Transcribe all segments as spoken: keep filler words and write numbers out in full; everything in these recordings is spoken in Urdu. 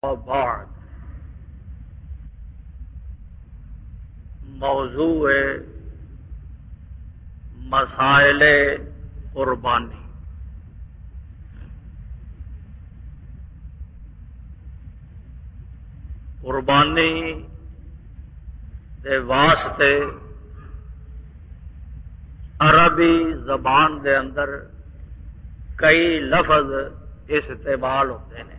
بعد موضوع مسائل قربانی۔ قربانی دے واسطے عربی زبان دے اندر کئی لفظ استعمال ہوتے ہیں۔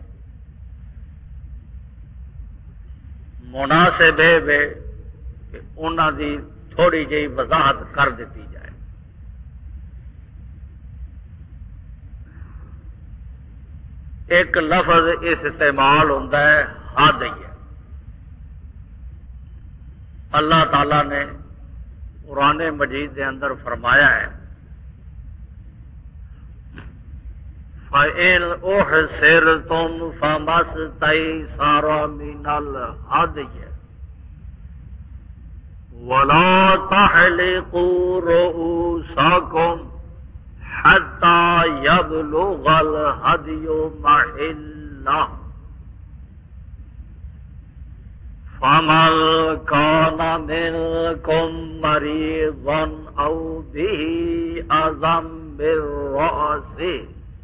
مناسب ہے کہ انہاں دی تھوڑی جی وضاحت کر دیتی جائے۔ ایک لفظ استعمال ہوتا ہے ہدی۔ اللہ تعالی نے قرآن مجید کے اندر فرمایا ہے فَإِنْ أُحْصِرْتُمْ فَمَا اسْتَيْسَرَ مِنَ الْهَدْيِ وَلَا تَحْلِقُوا رُؤُوسَكُمْ حَتَّى يَبْلُغَ الْهَدْيُ مَحِلَّهُ فَمَنْ كَانَ مِنْكُمْ مَرِيضًا أَوْ بِهِ أَذًى مِنْ رَأْسِهِ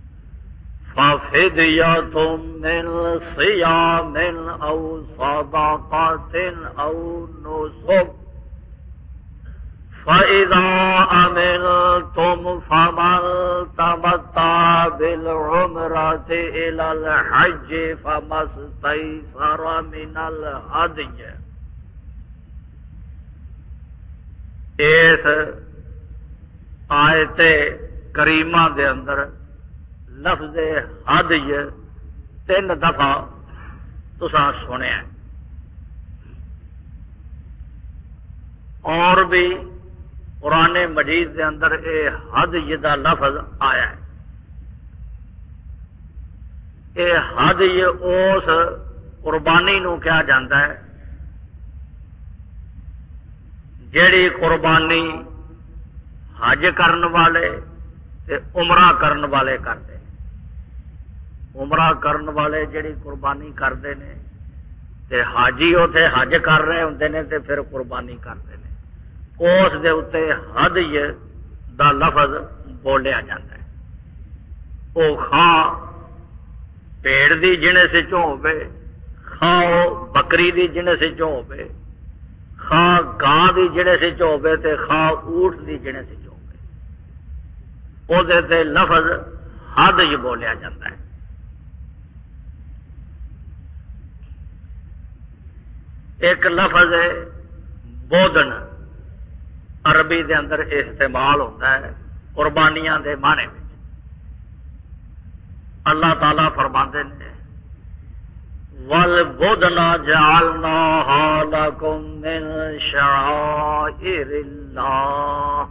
فَفِدْيَةٌ مِنْ صِيَامٍ أَوْ صَدَقَةٍ أَوْ نُسُكٍ فَإِذَا أَمِنْتُمْ فَمَنْ تَمَتَّعَ بِالْعُمْرَةِ إِلَى الْحَجِّ فَمَا اسْتَيْسَرَ مِنَ الْهَدْيِ۔ اس آیت کریمہ دے اندر لفظ ہدی تین دفعہ تساں سنیا ہے، اور بھی قرآن مجید کے اندر اے ہدی دا لفظ آیا ہے۔ اے ہدی اس قربانی نو کہا جاتا ہے جیڑی قربانی حج کرن والے تے عمرہ کرن والے کرتے۔ عمرہ کرن والے جیڑی قربانی کرتے ہیں تے حاجی اتنے حج کر رہے ہوندے نے تے پھر قربانی کرتے ہیں، اس دے اتے ہدی دا لفظ بولیا جاتا ہے۔ وہ خواہ پیڑ دی جنس چوں ہوے، خواہ بکری دی جنس چوں ہوے، خواہ گاں دی جنس چوں ہوے تے خواہ اونٹ دی جنس چوں ہوے، او دے تے لفظ ہدی بولیا جاتا ہے۔ ایک لفظ ہے بودن، عربی دے اندر استعمال ہوتا ہے قربانیاں دے معنی میں۔ اللہ تعالیٰ فرماتے ہیں وَالْبُدْنَ جَعَلْنَاهَا لَكُم مِّن شَعَائِرِ اللَّهِ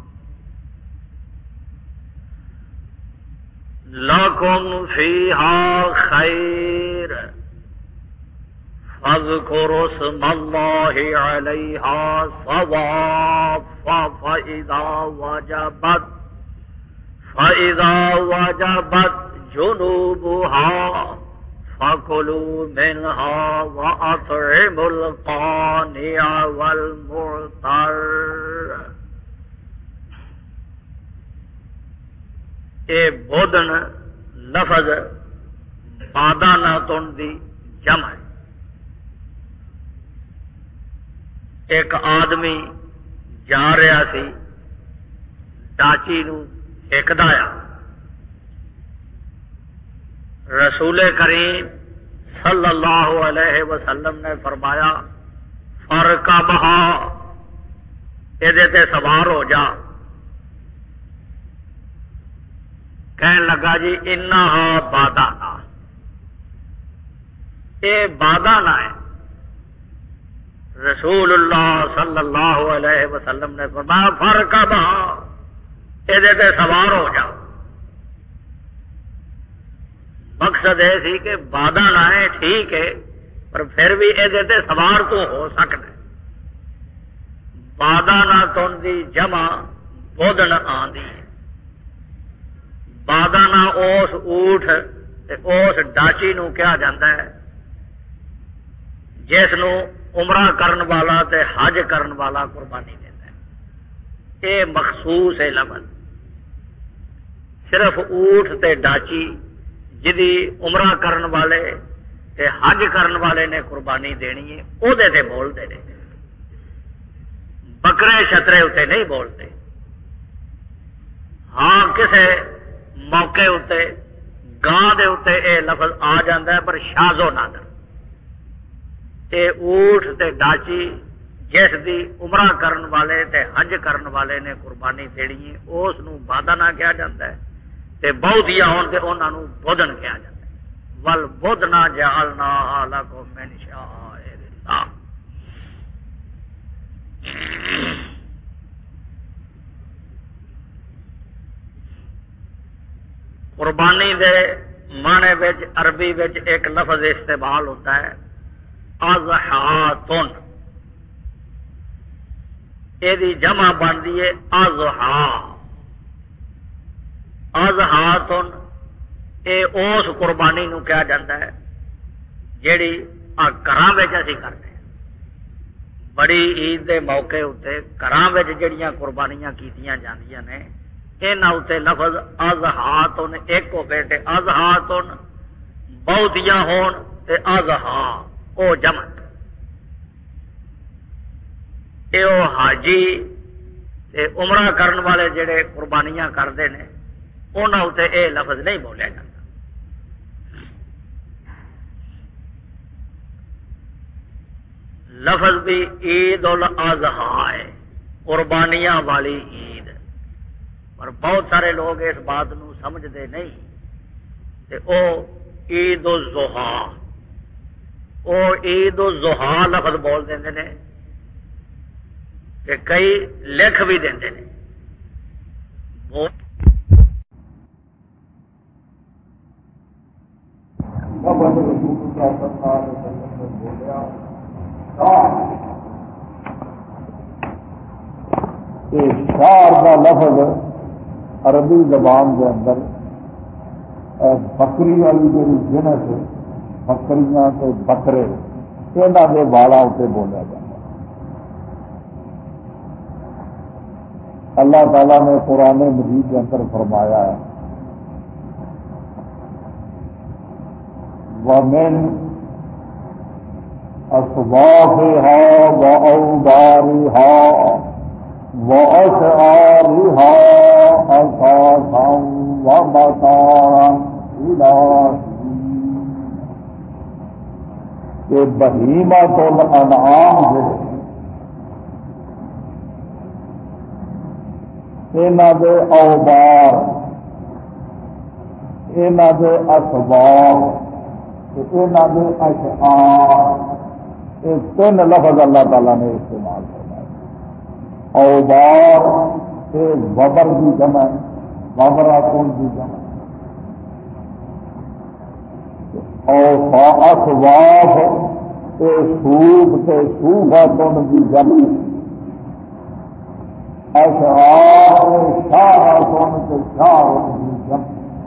لَكُمْ فِيهَا خَيْرٌ فَاذْكُرُوا اسْمَ اللَّهِ عَلَيْهَا صَوَافَّ فَإِذَا وَجَبَتْ فَإِذَا وَجَبَتْ جُنُوبُهَا فَكُلُوا مِنْهَا وَأَطْعِمُوا الْقَانِعَ وَالْمُعْتَرَّ۔ اے بودن لفظ باداناتن دی جمع ہے۔ ایک آدمی جا رہا سی، ڈاچی نو ہکدا آ، رسول کریم صلی اللہ علیہ وسلم نے فرمایا فرکبھا، یہ تے سوار ہو جا۔ کہنے لگا جی انہا بادانا، یہ بادانا ہے۔ رسول اللہ صلی اللہ علیہ وسلم نے فرمایا فرکبھا، یہ تے سوار ہو جا۔ مقصد یہ سی کہ بادانا ہے ٹھیک ہے، پر پھر بھی یہ تے سوار تو ہو سکتا ہے۔ بادانا تن دی جمع بودن آندی ہے۔ بادانا اس اونٹ اس ڈاچی نو کہا جاتا ہے جس نو عمرہ کرن والا تے حج کرن والا قربانی دیتا ہے، یہ مخصوص ہے لفظ۔ صرف اونٹ تے ڈاچی جدی عمرہ کرن والے تے حج کرن والے نے قربانی دینی ہے وہ دے تے بولتے ہیں، بکرے شترے اتنے نہیں بولتے۔ ہاں کسے موقع اتنے گاں دے اتنے اے لفظ آ جاتا ہے، پر شاز و نادر۔ تے اونٹ تے ڈاچی جس دی عمرہ کرن والے تے حج کرن والے نے قربانی دینی ہے اس نو بادنا کہا جاتا ہے، تے بہتیا ہون تے انہاں نو بدن کہا جاتا ہے۔ ول بدنا جعلنا لکم من شعائر اللہ۔ قربانی دے معنی وچ عربی وچ ایک لفظ استعمال ہوتا ہے اضحاتن، یہ جمع بنتی ہے اضحا۔ اضحاتن یہ اس قربانی نو کہا جاتا ہے جیڑی گھراں وچ اسی کرتے ہیں۔ بڑی عید دے موقع اتنے گھراں وچ جڑیاں قربانیاں کیتیاں جاندیاں نے انہاں اتنے لفظ اضحاتن ایک ہوے تے اضحاتن بہتیاں ہون تے اضحا او جمع۔ اے او حاجی تے عمرہ کرن والے جڑے قربانیاں کرتے ہیں انہاں اتنے اے لفظ نہیں بولیا جاتا۔ لفظ بھی عید الاضحیٰ ہے، قربانیاں والی عید، پر بہت سارے لوگ اس بات نو سمجھتے نہیں تے او عید الضحیٰ او عید الضحیٰ لفظ بول دیندے نے کہ کئی لکھ بھی دیندے نے۔ شعر کا لفظ عربی زبان کے اندر بکری والی جی جنس بکریاں کے بکرے یہاں کے والا اتنے بولیا جاتا ہے۔ اللہ تعالیٰ نے قرآن مجید کے اندر فرمایا ہے وَمِنْ أَصْوَافِهَا وَأَوْبَارِهَا وَأَشْعَارِهَا أَثَاثًا وَمَتَاعًا إِلَىٰ حِينٍ۔ یہ بہیمۃ الانعام جو انہاں دے اوبار، انہاں دے اسباب، انہاں دے اشعار، یہ تین لفظ اللہ تعالیٰ نے استعمال کرنا ہے۔ اوبار یہ وبر کی جمع، وبرا کون کی جمع، اور اسواف یہ سوف تے سوفا کون کی جمع، اشعار شاہ کون کے شاہ کی جمع۔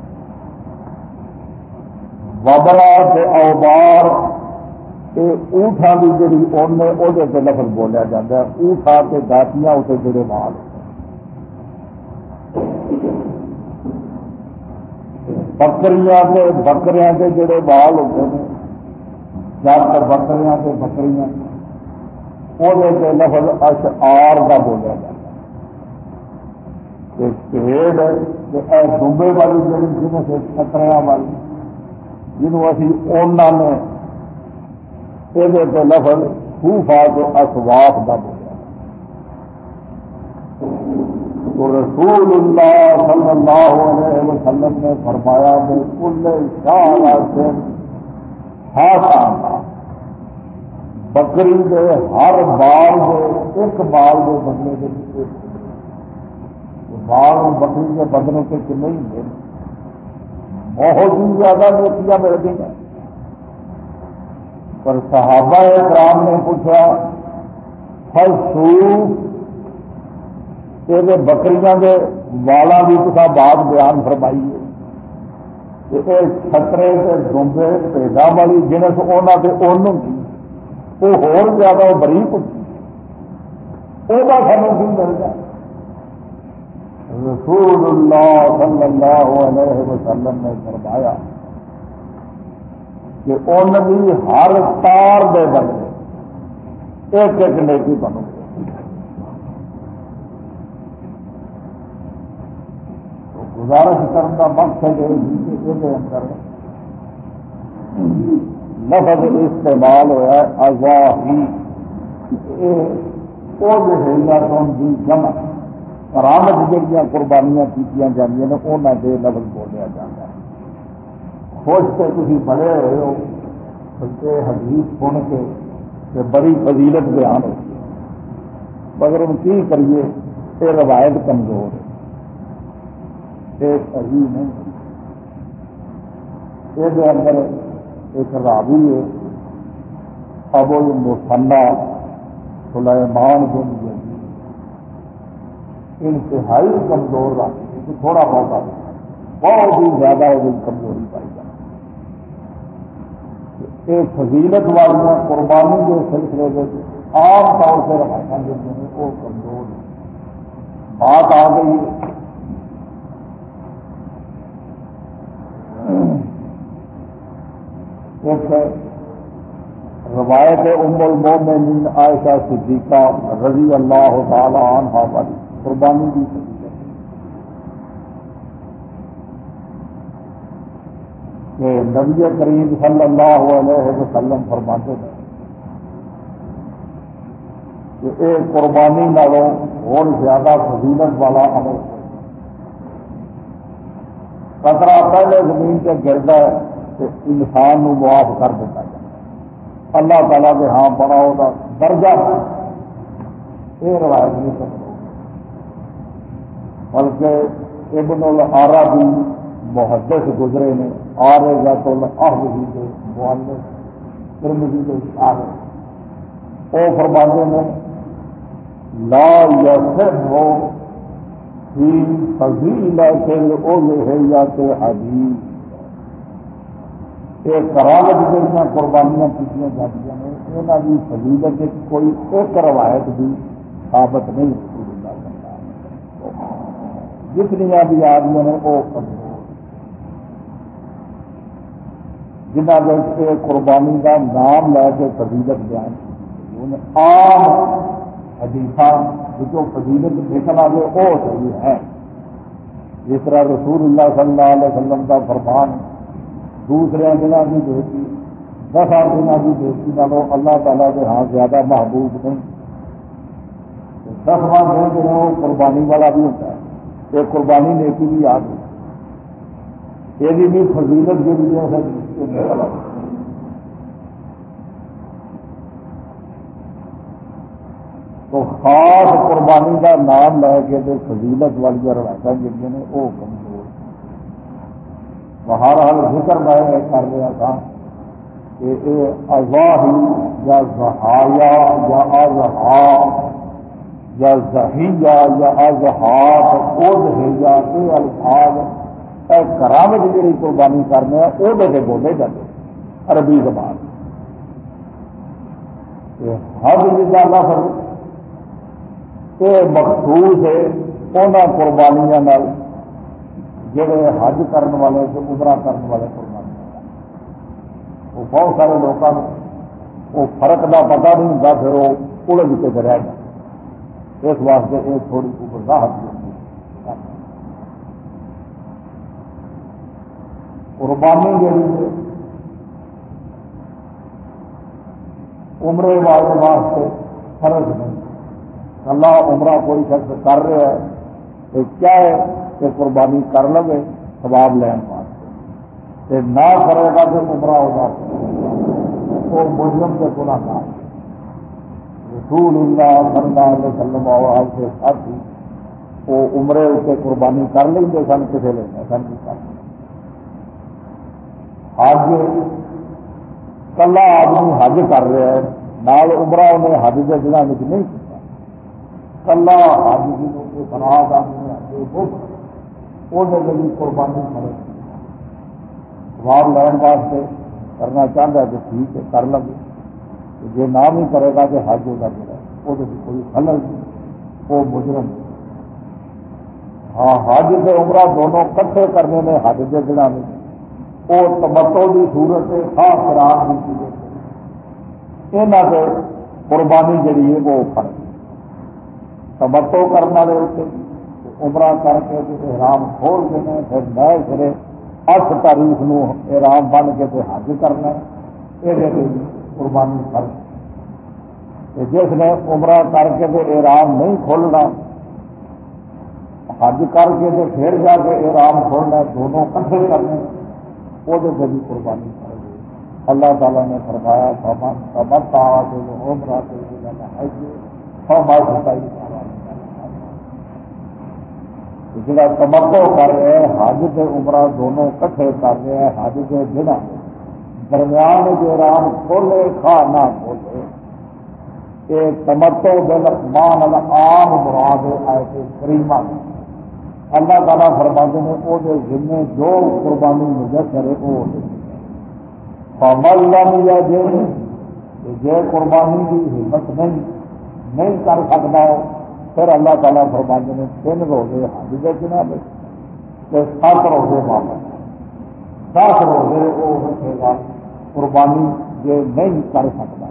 وبرا تے اوبار یہ اونٹا کی جڑی اون ہے وہ لفظ بولیا جاتا ہے، اونٹا کے داتیاں اسے جڑے مال بکریاں کے بکریاں کے جڑے بال ہوتے ہیں زیادہ تر بکریاں کے بکریاں وہ لفظ اشعار کا بولیا جاتا ہے۔ بھیڑ دمبے والی جڑی جنہیں سے خطریا والی جنہوں اسی اونا نے یہ لفظ خوفا کے اسواف کا بولیا تو رسول اللہ صلی اللہ علیہ وسلم نے فرمایا کہ کل شاہ سے ہاتھ بکری کے ہر بال کے ایک بال کے بدلے کے بال بکری کے بدلے کے کتنے ہی ہیں، بہت ہی زیادہ نیکیاں ملتی ہیں۔ پر صحابہ کرام نے پوچھا ہر سوف یہ بکریاں کے والا بھی کسا بات بیان فرمائی ہے کہ یہ چھترے سے دمبے پیدا والی جنس انہوں کے اون ہوتی وہ ہور زیادہ وہ بریک ہوتی ہے، وہ سانو کی ملتا ہے؟ رسول اللہ صلی اللہ علیہ وسلم نے فرمایا کہ ان کی ہر تار دے بدلے ایک ایک نیکی بنو گزارش کرنے کا مقصد ہے کہ یہ اندر لفظ استعمال ہوا اضافی وہ جو ہے کی جمع کرامت جہاں قربانیاں کی جاتی ہیں انہوں کے لفظ بولیا جاتا ہے۔ خوش سے تھی بڑے ہوئے ہو بلکہ حدیث سن کے کہ بڑی فضیلت بیان ہوتی ہے، مگر ہم کی کریے یہ روایت کمزور ہے، یہ صحیح نہیں۔ یہ اندر ایک راوی ہے ابو المثنی سلیمان بن یزید، انتہائی کمزور راوی، تھوڑا بہت آتا بہت ہی زیادہ وہ کمزوری پائی جاتی۔ ایک فضیلت والی قربانی کے سلسلے میں عام طور سے روایت جو ہیں وہ کمزور ہے۔ بات آ گئی ایک روایت ام المومنین عائشہ صدیقہ رضی اللہ تعالی عنہا والی قربانی کی کہ نبی کریم صلی اللہ علیہ وسلم فرماتے ہیں کہ ایک قربانی نالوں اور زیادہ فضیلت والا عمل قطرہ پہلے زمین سے گرتا ہے کہ انسان نو معاف کر دیتا ہے، اللہ تعالیٰ کے ہاں بڑا ہوگا درجہ، یہ روایت نہیں سکتا، بلکہ ابن العربی محدث گزرے نے عارضۃ الاحوذی کے مؤلف ترمذی کے شارح وہ فرماتے ہیں لا یصح فی فضیلۃ الاضحیۃ حدیث، ایک کرامت جہاں قربانیاں کی جاتی ہیں یہاں کی فضیلت کوئی ایک روایت بھی ثابت نہیں ہوتی، جتنی بھی آدمی ہیں وہ جنہ کے قربانی کا نام لے کے فضیلت بیان کی عام حدیثہ جو فضیلت دیکھنا آگے وہ صحیح ہے، جس طرح رسول اللہ صلی اللہ علیہ وسلم کا فرمان دوسرے دنوں کی بیٹی دس دنوں کی بیٹی نالوں اللہ تعالیٰ کے ہاں زیادہ محبوب نہیں، دس ماہ دن جو ہے وہ قربانی والا بھی ہوتا ہے، ایک قربانی نیکی بھی آ گئی، یہ بھی فضیلت جو بھی ہے تو خاص قربانی کا نام لے کے فضیلت والی روایت جہاں نے وہ کمزور بہرحال ذکر میں کر رہا تھا کہ یہ اضاحی یا ضحایا یا اضحا یا ضحیہ یا اضحات اضحیہ یہ الفاظ کرامت جی قربانی کرنے وہ بولے جاتے عربی زبان حج جا لفظ یہ مخصوص ہے انہوں قربانیاں جڑے حج کرنے والے تو عمرہ کرنے والے قربانیاں وہ بہت سارے لوگوں کو وہ فرق کا پتہ نہیں ہوتا، پھر وہ الجھ کے رہ جائے، اس واسطے یہ تھوڑی وضاحت ہوتی قربانی جہی عمرے والے واسطے فرض نہیں، اللہ عمرہ کوئی شخص کر رہا ہے تو کیا ہے کہ قربانی کر لو ثواب لین واسطے، نہ کرے گا تو عمرہ ہو جاتا وہ مجرم کے گناہگار۔ رسول اللہ صلی اللہ علیہ وسلم اور کے ساتھی وہ عمرے اسے قربانی کر لیں گے سن کسی لینا سن کی کر حج کلا آدمی حج کر رہا ہے نال عمرہ انہیں حج کے دنوں میں نہیں کیا، کلا حج کی بنا وہ قربانی کرے ثواب لین واسطے کرنا چاہتا ہے تو ٹھیک ہے کر لگے، جی نہ بھی کرے گا کہ حج ہوگا جڑا وہ کوئی خلل نہیں، وہ مجرم نہیں۔ ہاں حج سے عمرہ دونوں کٹھے کرنے میں حج کے دنوں میں وہ تمتع کی صورت ہے، خاص قرار کی صورت ہے، یہاں سے قربانی جڑی ہے وہ فرق تمتع کرنے والے اتنے عمرہ کر کے احرام کھول کے پھر نئے سرے اٹھ تاریخ نو احرام بن کے حج کرنا، یہ قربانی فرق۔ جس نے عمرہ کر کے احرام نہیں کھولنا، حج کر کے پھر جا کے احرام کھولنا، دونوں کٹھے کرنے، وہ بھی قربانی کر گئی۔ اللہ تعالیٰ نے فرمایا فمن تمتع بالعمرۃ الی الحج فما استطاع جڑا تمتع کر رہے ہیں حج سے عمرہ دونوں کٹھے کر رہے ہیں حج کے دنوں درمیان جو احرام کھولے کھا نہ کھولے، یہ تمتع بالمان العام مراد آیت کریمہ اللہ تعالیٰ فرماتے ہیں وہ ذمے جو قربانی میسر ہے وہ فمن لم یجد، جے قربانی کی ہمت نہیں نہیں کر سکتا پھر اللہ تعالیٰ فرماتے ہیں تین روزے حج کے دنوں میں سات روزے واپس دس روزے وہ رکھے گا قربانی جو نہیں کر سکتا۔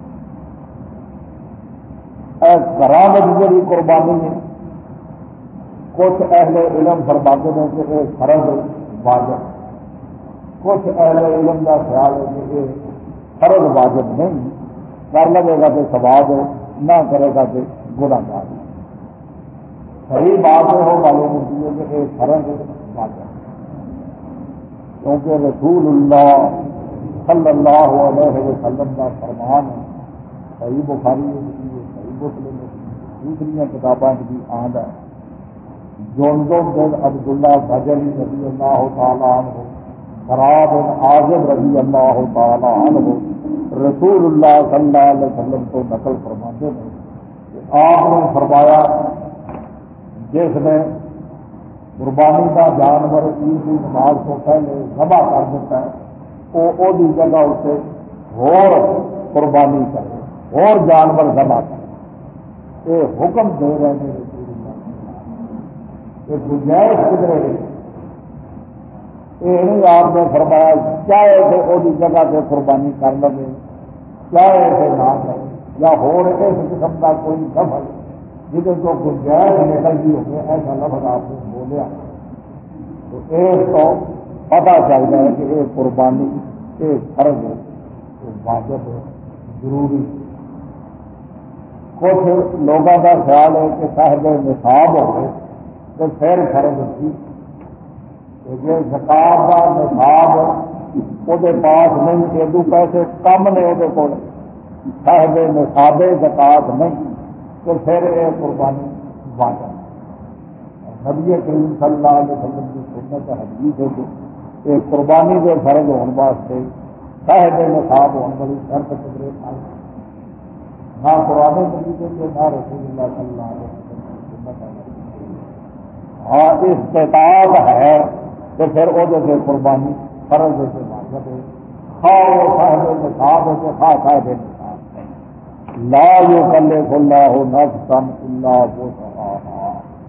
گھراں میں جی قربانی ہے کچھ اہل علم فرماتے ہیں کہ یہ فرض واجب، کچھ اہل علم کا خیال ہے کہ یہ فرض واجب نہیں، کر لگے گا تو ثواب ہے، نہ کرے گا تو گناہ گار۔ صحیح بات یہ ہو معلوم ہوتی ہے کہ یہ فرض واجب، کیونکہ رسول اللہ صلی اللہ علیہ وسلم کا فرمان ہے، صحیح بخاری صحیح مسلم دوسری کتابیں بھی آمد ہے، جندب بن عبداللہ بجلی رضی اللہ تعالیٰ عنہ، برا بن عازب رضی اللہ تعالیٰ عنہ رسول اللہ صلی اللہ علیہ وسلم کو نقل فرماتے ہیں کہ آپ نے فرمایا جس نے قربانی کا جانور عید کی نماز کو پہلے ذبح کر دیتا ہے وہ وہی جگہ اسے اور قربانی کرے اور جانور ذبح کرے، یہ حکم دے رہے ہیں رسول اللہ، یہ گنجائش کدھر ہے؟ یہ نہیں آپ نے فرمایا چاہے تو وہی جگہ سے قربانی کر لگے چاہے تو نہ کرے، یا ہور اس قسم کا کوئی لفظ جسے کو گنجائش نکل گئی ہوگی ایسا لفظ آپ نے بولیا تو ایک تو پتا چلتا ہے کہ یہ قربانی ایک فرض ہے، واجب ہے، ضروری۔ کچھ لوگوں کا خیال ہے کہ صاحب نصاب ہو گئے تو پھر فرض ہوتی، زکات کا نصاب وہ پاس نہیں، ادو پیسے کم نے وہ کو صاحب نصاب زکات نہیں تو پھر یہ قربانی واجب۔ نبی کریم صلی اللہ علیہ وسلم کی سنت حدیث ہے کہ یہ قربانی کے فرض ہونے واسطے صاحب نصاب ہونے والی شرط قدرے نہ قرآن مجید کے نہ رسول اللہ صلی اللہ علیہ وسلم کی سنت ہے۔ ہاں استطاعت ہے تو پھر وہ سے قربانی فرض سے واجب ہے، خواہ وہ صاحب نصاب ہے تو خواہ صاحب نصاب لا یکلف اللہ نفسا الا وسعہا،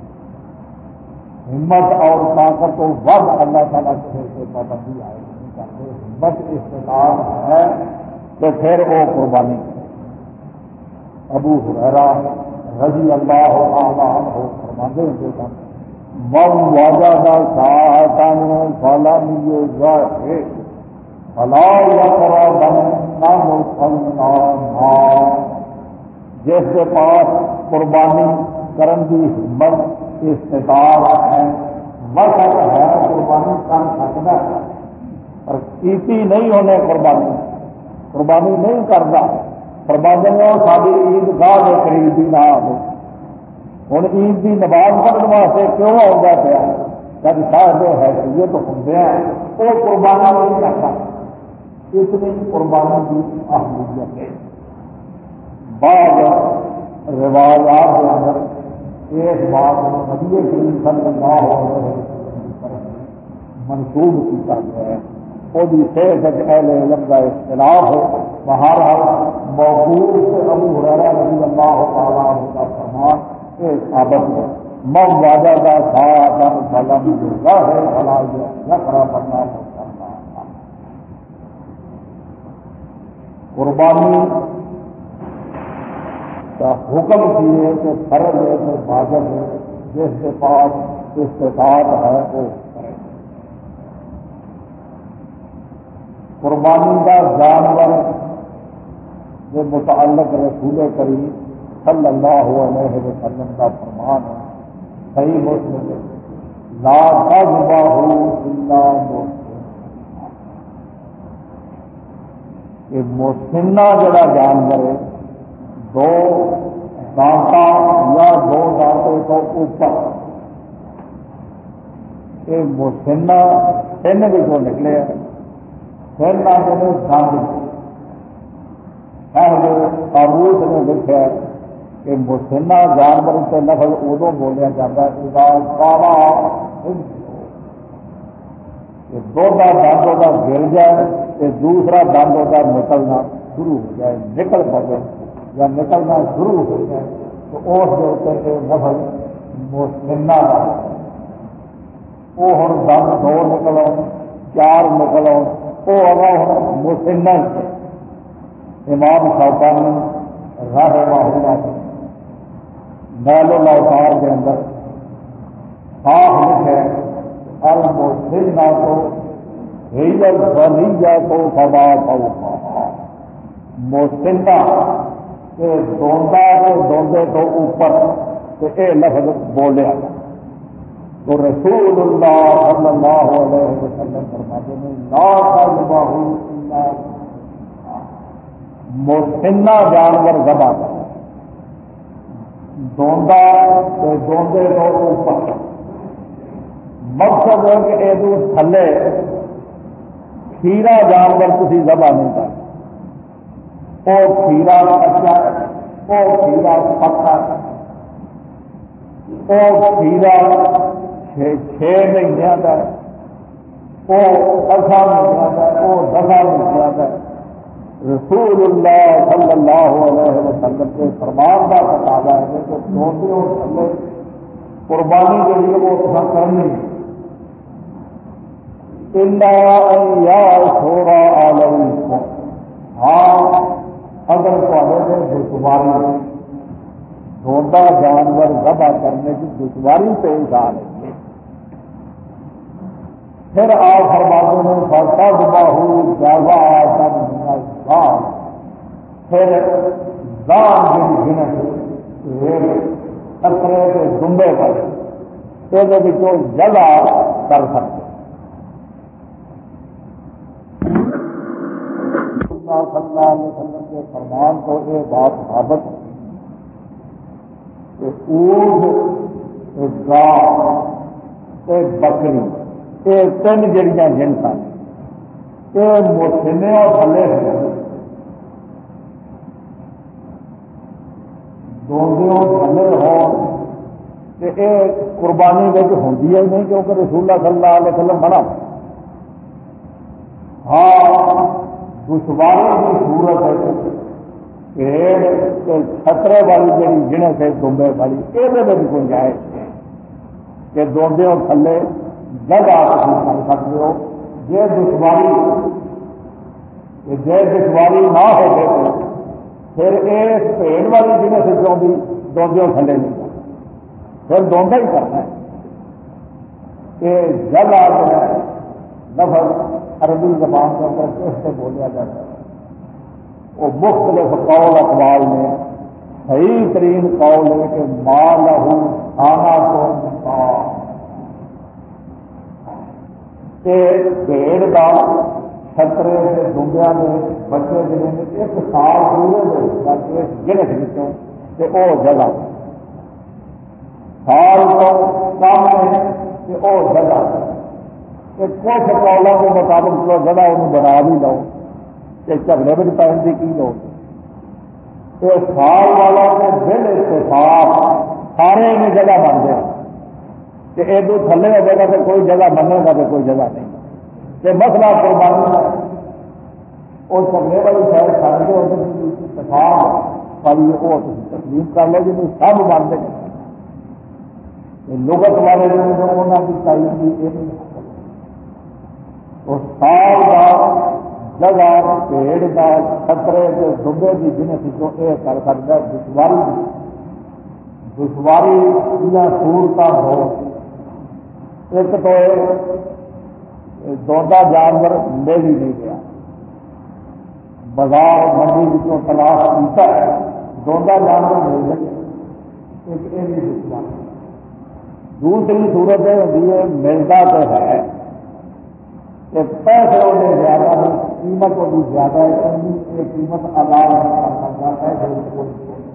ہمت اور طاقت و وقت اللہ تعالیٰ سے پابندی آئے نہیں کرتے، ہمت استطاعت ہے تو پھر وہ قربانی کرے۔ ابو ہریرہ رضی اللہ عنہ فرماتے ہیں کہ من وجد ساعة فلم يزهد فلا يقربن مصلانا، جس کے پاس قربانی کرن کی ہمت استطاعت ہے وقت ہے قربانی کر سکتا ہے پر کیتی نہیں ہونے قربانی قربانی نہیں کرتا، فرماتے ہیں ساری عید گاہ کے قریب بھی نہ ہو، ہوں عید کی نماز پڑھنے واسطے کیوں آتا پیا جب صاحب حیثیت ہوں وہ قربانی نہیں کرتا، اس لیے قربانی کی اہمیت ہے۔ بعض روایات کے اندر ایک بات نبی کریم صلی اللہ علیہ وسلم پر منسوب کیا گیا ہے، وہ بھی صحت اہل علم کا اختلاف ہے بہرحال موقوف سے ابو ہریرہ رضی اللہ تعالیٰ عنہ کا فرمان یہ ثابت ہے من وجد ساعة فلم يظهر فلا يقرب الناس صلاة قربانی کا حکم کیے کہ فرض ہے کہ واجب ہے جس کے پاس استطاعت ہے وہ کرے. قربانی کا جانور جو متعلق رسول کریم صلی اللہ علیہ وسلم کا فرمان ہے صحیح مسلم لا تذبحوا الا مسلم کہ مسنہ جڑا جانور ہے دو دانتاں یا دو دانتوں کو اوپر یہ مسنہ سن بھی کو نکلے سن آ کے دند تابوت نے لکھا کہ مسنہ جانور سے لفظ ادو بولیا جاتا ہے کہ دو دندوں کا گر جائے کہ دوسرا دندوں کا نکلنا شروع ہو جائے نکل پڑے یا نکلنا شروع ہو جائے تو اس کے اوپر لفظ مسنہ وہ ہوں دند دو نکلو چار نکلو وہ اگر مسنہ امام شوکانی رحمہ اللہ نیل الاوطار کے اندر صاف لکھے المسنہ کو ہی الغنیہ کو فما فوقہا مسنہ کے دوندا کے دوندے کو اوپر تو اے لفظ بولیا تو رسول اللہ صلی اللہ علیہ وسلم فرماتے ہیں لا تذبحوا الا مسنہ جانور ذبح کر دوندا تو دوندے کو اوپر مقصد ہے کہ یہ تھلے کھیرا جانور تھی ذبح نہیں کر وہ کھیرا کچا وہ کھیرا پکا وہ کھیرا چھ مہینوں کا وہ دسا مہینوں کا وہ دسا مہینوں کا رسول اللہ صلی اللہ علیہ وسلم کے فرمان کا تقاضا ہے کہ دوسرے اور تھلے قربانی کے لیے وہ اتنا کرنی چھوڑا علیکم ہاں اگر تھوڑے سے دشواری دوندا جانور ذبح کرنے کی دشواری پیش آ رہی ہے پھر آپ فرماتے ہیں فَتَذْبَحُوا جَزَاءً پھر دان جن گنت خطرے کے دمبے پر یہ جگہ کر سکتے صلی اللہ علیہ وسلم کے فرمان کو یہ بات ثابت ہے کہ اونٹ ایک گاؤں ایک بکری یہ تین جڑیاں جنساں یہ مسنے اور تھلے دوندیوں تھلے ہو کہ یہ قربانی میں ہوتی ہے نہیں کیونکہ رسول اللہ صلی اللہ علیہ وسلم منع ہاں دشواری کی صورت ہے کہ خطرے والی جی جنس ہے دمبے والی یہ بھی گنجائش ہے کہ دوندیوں تھلے جگہ کر سکتے ہو یہ دشواری جی دشواری نہ ہو گئے پھر یہ بھیڑ والی جنس جو بھی دوندیوں تھلے نہیں کرنا پھر دوندا ہی کرنا ہے کہ جگہ جو ہے لفظ عربی زبان کے اندر کس سے بولیا جاتا ہے وہ مختلف قول اقوال میں صحیح ترین قول ہے کہ ماں لہو کھانا تو بھیڑ کا خطرے کے دنیا میں بچے جنہیں میں ایک سال پورے میں جنس دیتے کہ وہ جگہ سال تو کام ہے کہ وہ جگہ کہ کچھ قولوں کے مطابق چلو جگہ انہوں بنا بھی لو کہ جھگڑے میں پہن کی کی لو تو سال والا کے دل اتفاق سارے میں جگہ بن گئے کہ ایک دو تھلے ہو جائے گا تو کوئی جگہ بنے گا تو کوئی جگہ نہیں کہ مسئلہ قربانی وہ چنگے والی شاید سمجھتے ہوتے اتفاق والی وہ تسلیم کر لو جی سب مانتے ہیں لغت والے جو انہوں کی تعلیم کی یہ نہیں سال کا جگہ پیڑ کا خطرے کے ڈبے کی جنس جو یہ کر سکتا ہے دشواری دشواری دیا سہولت ہو ایک تو دونوں جانور مل ہی نہیں گیا بازار منڈی کو تلاش کیا دونوں جانور مل گئے ایک یہ بھی دشواری دوسری صورت یہ ہوتی ہے ملتا تو ہے کہ پیسے انہیں زیادہ ہے قیمت وہ بھی زیادہ ہے یہ قیمت ادا نہیں کر سکتا ہے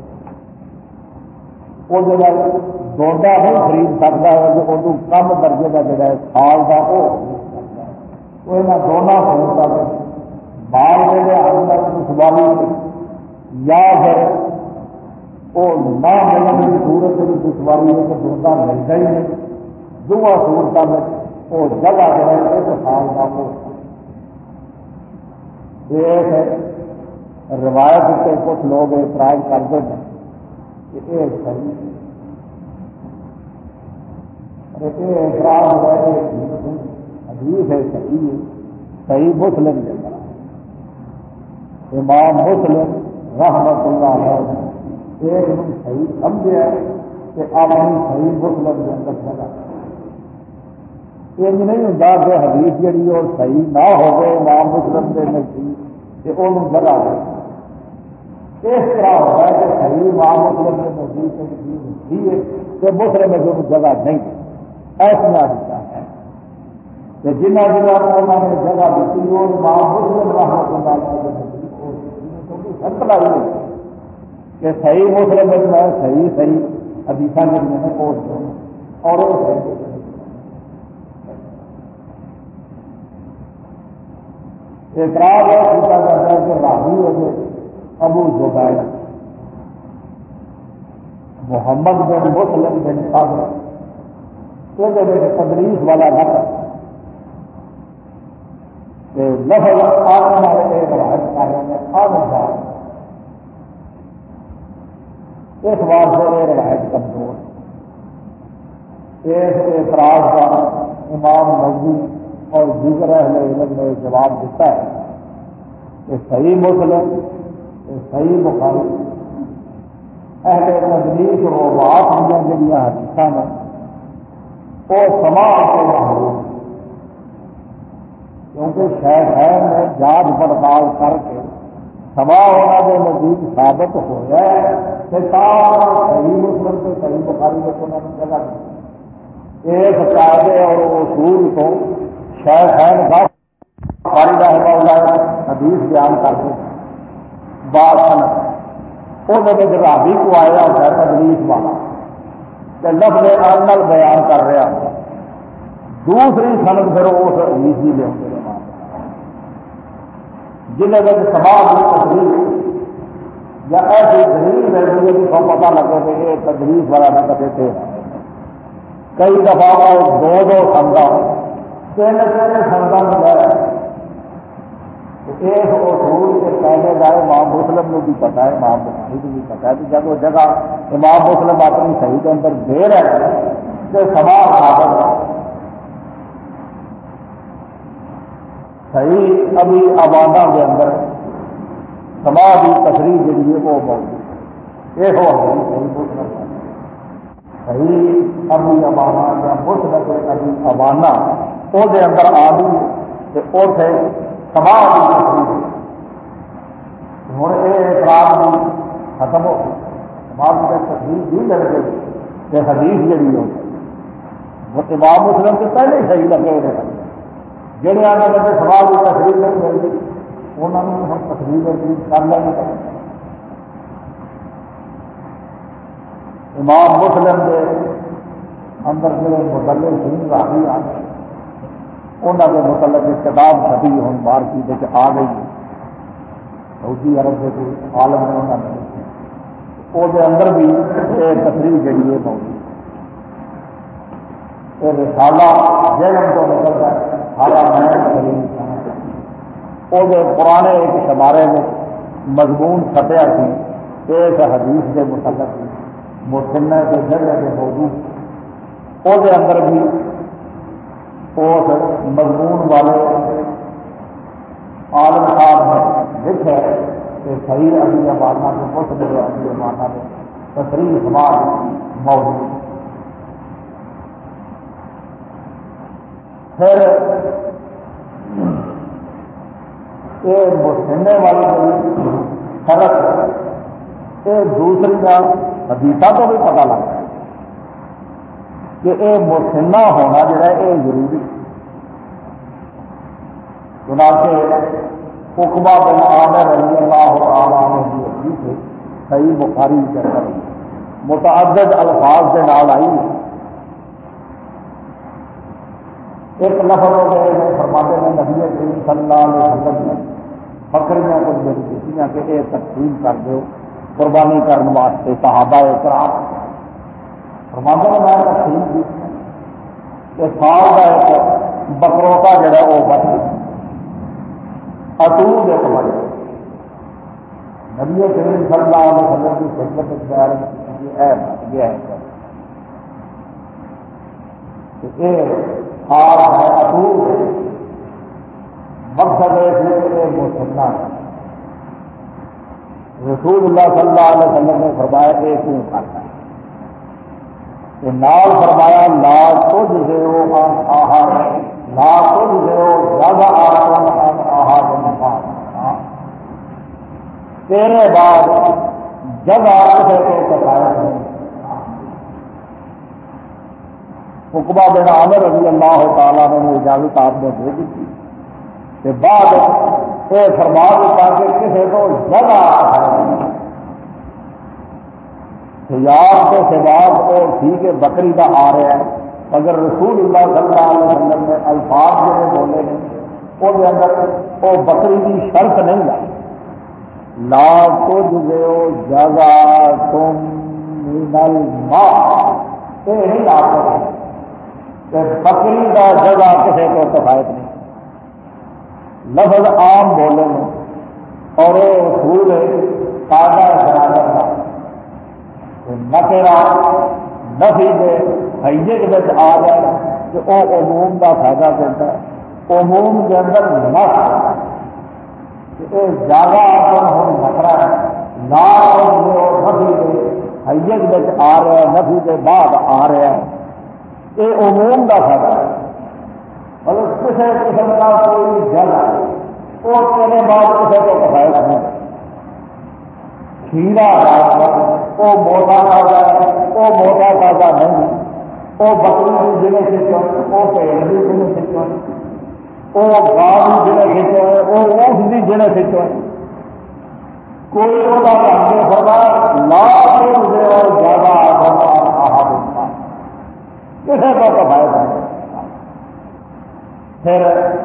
وہ جگہ دوڑا نہیں خرید سکتا ہے کہ وہ کم درجے کا جگہ ہے سال کا وہ وہ یہاں دونوں سہولتوں میں بال جگہ اندر دشواری یا پھر وہ نہ ملنے کی صورت کی دشواری ہے کہ دوسرا ملتا ہی نہیں دونوں سہولتوں میں وہ جگہ جو ہے ایک سال کا وہ ایک روایت سے کچھ لوگ اعتراض کرتے ہیں کہ یہ صحیح یہ اعتراض ہے کہ حدیث ہے صحیح ہے صحیح مسلم کے طرح امام مسلم رحمت اللہ علیہ ایک دن صحیح سمجھے کہ اپنی صحیح مسلم کے اندر جگہ یہ نہیں ہوتا کہ حدیث جڑی اور صحیح نہ ہوگی امام مسلم کے نزدیک کہ وہ جگہ ہے اس طرح ہوتا ہے کہ صحیح امام مسلم کے نزدیک ہوتی ہے کہ مسلم میں جو جگہ نہیں ایسا ہوتا ہے کہ جنہ جنہ انہوں نے جگہ دیتی وہ امام مسلم رحمۃ اللہ کے نزدیک سنت لائی ہے کہ صحیح مسلم میں صحیح صحیح حدیثاں جڑی ہیں وہ اور وہ صحیح اعتراض کیا جاتا ہے کہ راوی ہوگے ابو زبیر محمد بن مسلم بن صبر یہ تدریس والا لفظ کہ لفظ آنے والے روایت کر رہے ہیں آدھار اس بات سے یہ روایت کمزور ایک اعتراض کا امام نووی اور دیگر اہل علم نے جواب دیتا ہے کہ صحیح مسلم صحیح بخاری اہل تدریس روات ہوئی جہاں حدیث میں وہ سماج کے محروم کیونکہ شیخین نے جانچ پڑتال کر کے سما ہونا کے نزدیک ثابت ہو گیا ہے کہ صحیح مسلم سے صحیح بخاری کو انہوں نے جگہ دی ایک قاعدے اور اصول کو شیخین کا بخاری رحمہ اللہ حدیث بیان کرتے بات سنت وہ رابی کو آیا ہوتا ہے تدریس والا کہ لفظ انل بیان کر رہا دوسری سنت پھر اس حدیث ہی لے جنہیں کہ سماج کی تدریس یا ایسی دلیل مل رہی ہے کہ پتہ لگے کہ یہ تدریس والا نہ کہتے تھے کئی دفعہ دو دو سنتا تین تین سنتا ملا ایک اصول کے پہلے جائے امام مسلم کو بھی پتا ہے امام بخاری کو بھی پتا ہے کہ جب وہ جگہ امام مسلم اپنی صحیح کے اندر دے رہے ہیں کہ سماج ثابت صحیح ابھی ابانا کے اندر سماج کی تقریر جڑی ہے وہ موجود یہ ہو صحیح مسلم صحیح ابھی ابانا یا مسلم ابھی ابانا وہ اندر آ گئی کہ اسے سماج کی تقریر ہوں یہ اعتراض بھی ختم ہو گئی سماج کی تقریر بھی لگ گئی کہ حدیث جڑی ہو وہ امام مسلم سے پہلے ہی صحیح لگے رہے جہے آنے لگے سماج کی تقریر نہیں مل گئی انہوں نے ہم تقریر کر لیں گے امام مسلم کے اندر جڑے مدلل سین راہی آتے انہوں نے متعلق کتاب چھپی ہوں مارکی کے آ گئی سعودی عرب کے کوئی عالم نے انہوں نے لکھی وہ اندر بھی یہ تقریر جڑی ہے موجود یہ رسالہ جہلم تو نکلتا ہے حالہ میں کریم وہ پرانے ایک شمارے میں مضمون چھپیا سی اس حدیث کے متعلق مسنہ کے جگہ کے موجود وہ اندر بھی اس مضمون والے عالم صاحب نے لکھا کہ صحیح ابھی امانہ میں کچھ میرے ابھی امانہ میں تصریح سماج موجود. پھر یہ مسنے والی فرق یہ دوسری کا حدیثہ تو بھی پتہ لگتا ہے کہ یہ مسنہ ہونا جو ہے یہ ضروری. چنانچہ عقبہ بن عامر رضی اللہ تعالیٰ عنہ کی حدیث ہے صحیح بخاری کے اندر متعدد الفاظ کے نال آئی. ایک لفظ ہو گئے فرماتے ہیں نبی کریم صلی اللہ علیہ وسلم نے بکریاں کو دیکھیاں کہ یہ تقسیم کر دو قربانی کرنے واسطے صحابہ کرام. فرماتے ہیں میں تقسیم کی کہ سال کا ایک بکروتا جڑا وہ بچ گیا اطول ایک بچ گیا. نبی کریم صلی اللہ علیہ وسلم کی خدمت اختیار ہے بچ گیا ہے کہ یہ خاص ہے اطول ہے. مقصد ہے مسنہ رسول اللہ صلی اللہ علیہ وسلم نے فرمایا کہ کیوں کرتا ہے کہ نال فرمایا لا تجھ سے وہ آہار لا تجھ سے وہ زیادہ آسان آہار تیرے بعد جگہ کسی کو کفایت نہیں. عقبہ بن عامر رضی اللہ تعالیٰ نے اجازت آپ نے دے دی تھی کہ بعد یہ فرما دیتا کہ کسی کو جگہ یاد کے سواب اور ٹھیک ہے بکری کا آ رہا ہے مگر رسول اللہ صلی اللہ علیہ وسلم نے الفاظ جو بولے ہیں وہ اندر وہ بکری کی شرط نہیں لائی. لا تجھ جگہ تم من الماء یہ نہیں لا سکتے کہ بکری کا جگہ کسی کو کفایت نہیں. لفظ عام بولے میں اور یہ اصول تازہ برابر کا نکرا نفی کے حیت آ جائے کہ وہ عموم کا فائدہ دیتا ہے. عموم کے اندر نف یہ زیادہ ہوں نکرا ہے لا نفی کے حیت آ رہا ہے نفی کے بعد آ رہا ہے یہ عموم کا فائدہ ہے. مطلب کسی قسم کا کوئی جگہ وہ تیرے بعد کسی کو کفایت نہیں. کھیرا وہ موٹا تازہ ہے وہ موٹا تازہ نہیں وہ بکری کی جگہ کھینچو وہ پیڑ کی جگہ کھینچو وہ گاہ کی جگہ کھینچو وہ اونٹ کی جگہ کھینچو کوئی وہ رنگ فرمایا لا زیادہ آہا کسی کو کفایت نہیں. پھر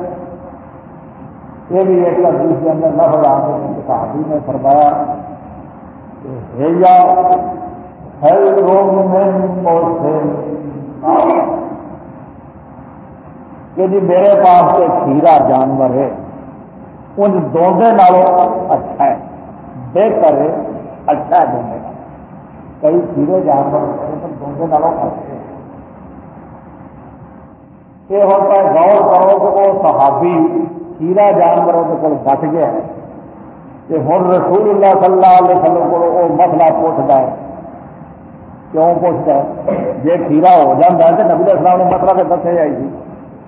یہ بھی ایک حدیث کے اندر لفظ آنے کے صحابی نے فرمایا کہ جی میرے پاس ایک کھیرا جانور ہے ان دونوں نالوں اچھا ہے بہتر ہے اچھا ہے دونوں کا. کئی کھیرے جانور دونوں نالوں اچھے ہیں. یہ ہوتا ہے غور کرو کہ وہ صحابی کھیرا جانوروں کے کول بچ گیا ہے کہ ہوں رسول اللہ صلی اللہ علیہ وسلم کو وہ مسئلہ پوچھتا ہے. کیوں پوچھتا ہے جی کھیرا ہو جاتا ہے تو نبی علیہ السلام نے مسئلہ تو دسے آئی تھی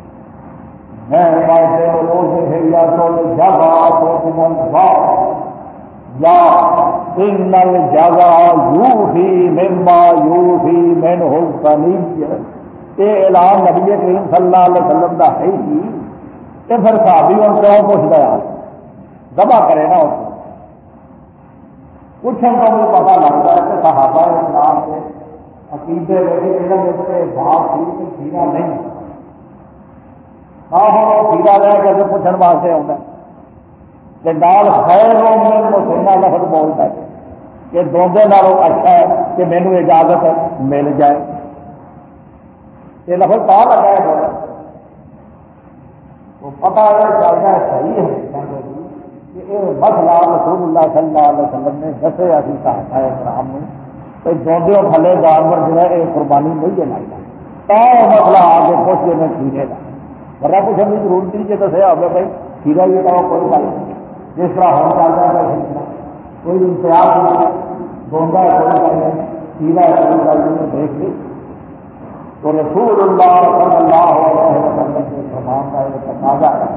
یہ اعلان نبی کریم صلی اللہ علیہ وسلم کا ہے ہی کہ پھر صحابی ان کیوں پوچھتا ہے دبا کرے نا اس پوچھنے کا مجھے پتا لگتا ہے کہ صحابہ اسلام کے عقیدے میں بات تھی کہ کھیرا نہیں نہ ہو کھیرا رہ کر پوچھنے واسطے آتا کہ نال خیر مسینہ لفظ بولتا ہے کہ دونوں نالوں اچھا ہے کہ مینو اجازت مل جائے. یہ لفظ کہاں لگا ہے وہ پتا ہے چلتا ہے صحیح ہے یہ مسئلہ رسول اللہ صلی اللہ علیہ وسلم نے دسے ابھی صحابہ کرام نے کہ دوندے تھلے جانور جو ہے یہ قربانی نہیں دینا تو مسئلہ آگے پہنچے میں کھیرے کا ورنہ پوچھنے کی ضرورت نہیں کہ دسیا ہوگا بھائی کھیرا بھی کہو کوئی گل نہیں جس طرح ہوں چل رہا ہے کوئی امتیاز نہیں دوندا کوئی گل نہیں کھیرا کوئی گل نہیں دیکھ لی تو رسول اللہ صلی اللہ علیہ وسلم کے فرمان کا یہ تقاضا ہے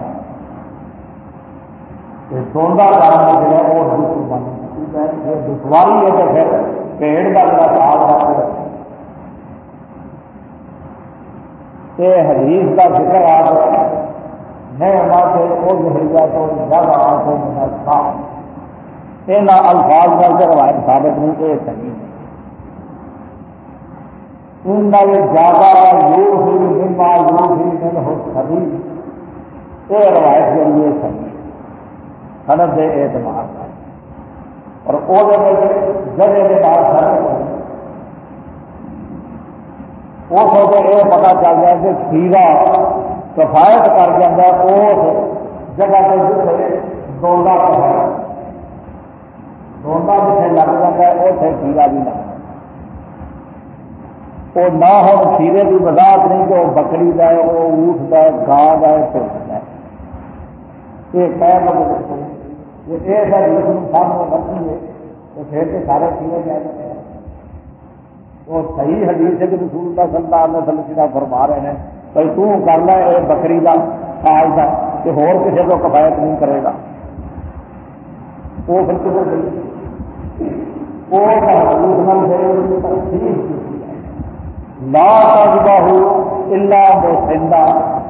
کہ دوندا جانور جو ہے وہ قربانی یہ دشواری ہے تو پھر پیڑ کا جڑا خیال رکھ یہ حدیث کا ذکر آ گیا میں سے وہ زہریہ تو زیادہ آ کو مناسب ان الفاظ میں سے روایت ثابت نہیں یہ صحیح ہے ان کا یہ زیادہ یو ہی مما یو ہی من ہو صحیح یہ روایت کے لیے صحیح سند اعتبار کا اور وہ جگہ کے بعد سر اس وقت یہ پتا چل رہا ہے کہ کھیرا کفایت کر جاتا اس جگہ پہ جتنے دوندا ہے دوندا جتنے لگ جاتا ہے اتنے کھیرا بھی لگتا وہ نہ ہو کھیرے کی وضاحت نہیں کہ وہ بکری کا ہے وہ اونٹ کا ہے گاں کا ہے پھر کا ہے یہ کہہ لگے یہ ہے جس سامنے رکھی ہے تو پھر تو سارے کھیرے جائیں وہ صحیح حدیث ہے کہ رسول اللہ صلی اللہ علیہ وسلم کی فرما رہے ہیں بھائی تو کر لے یہ بکری کا سال کا کہ ہور کسی کو کفایت نہیں کرے گا وہ پھر کدھر گئی وہ لا تذبحوا الا مسندا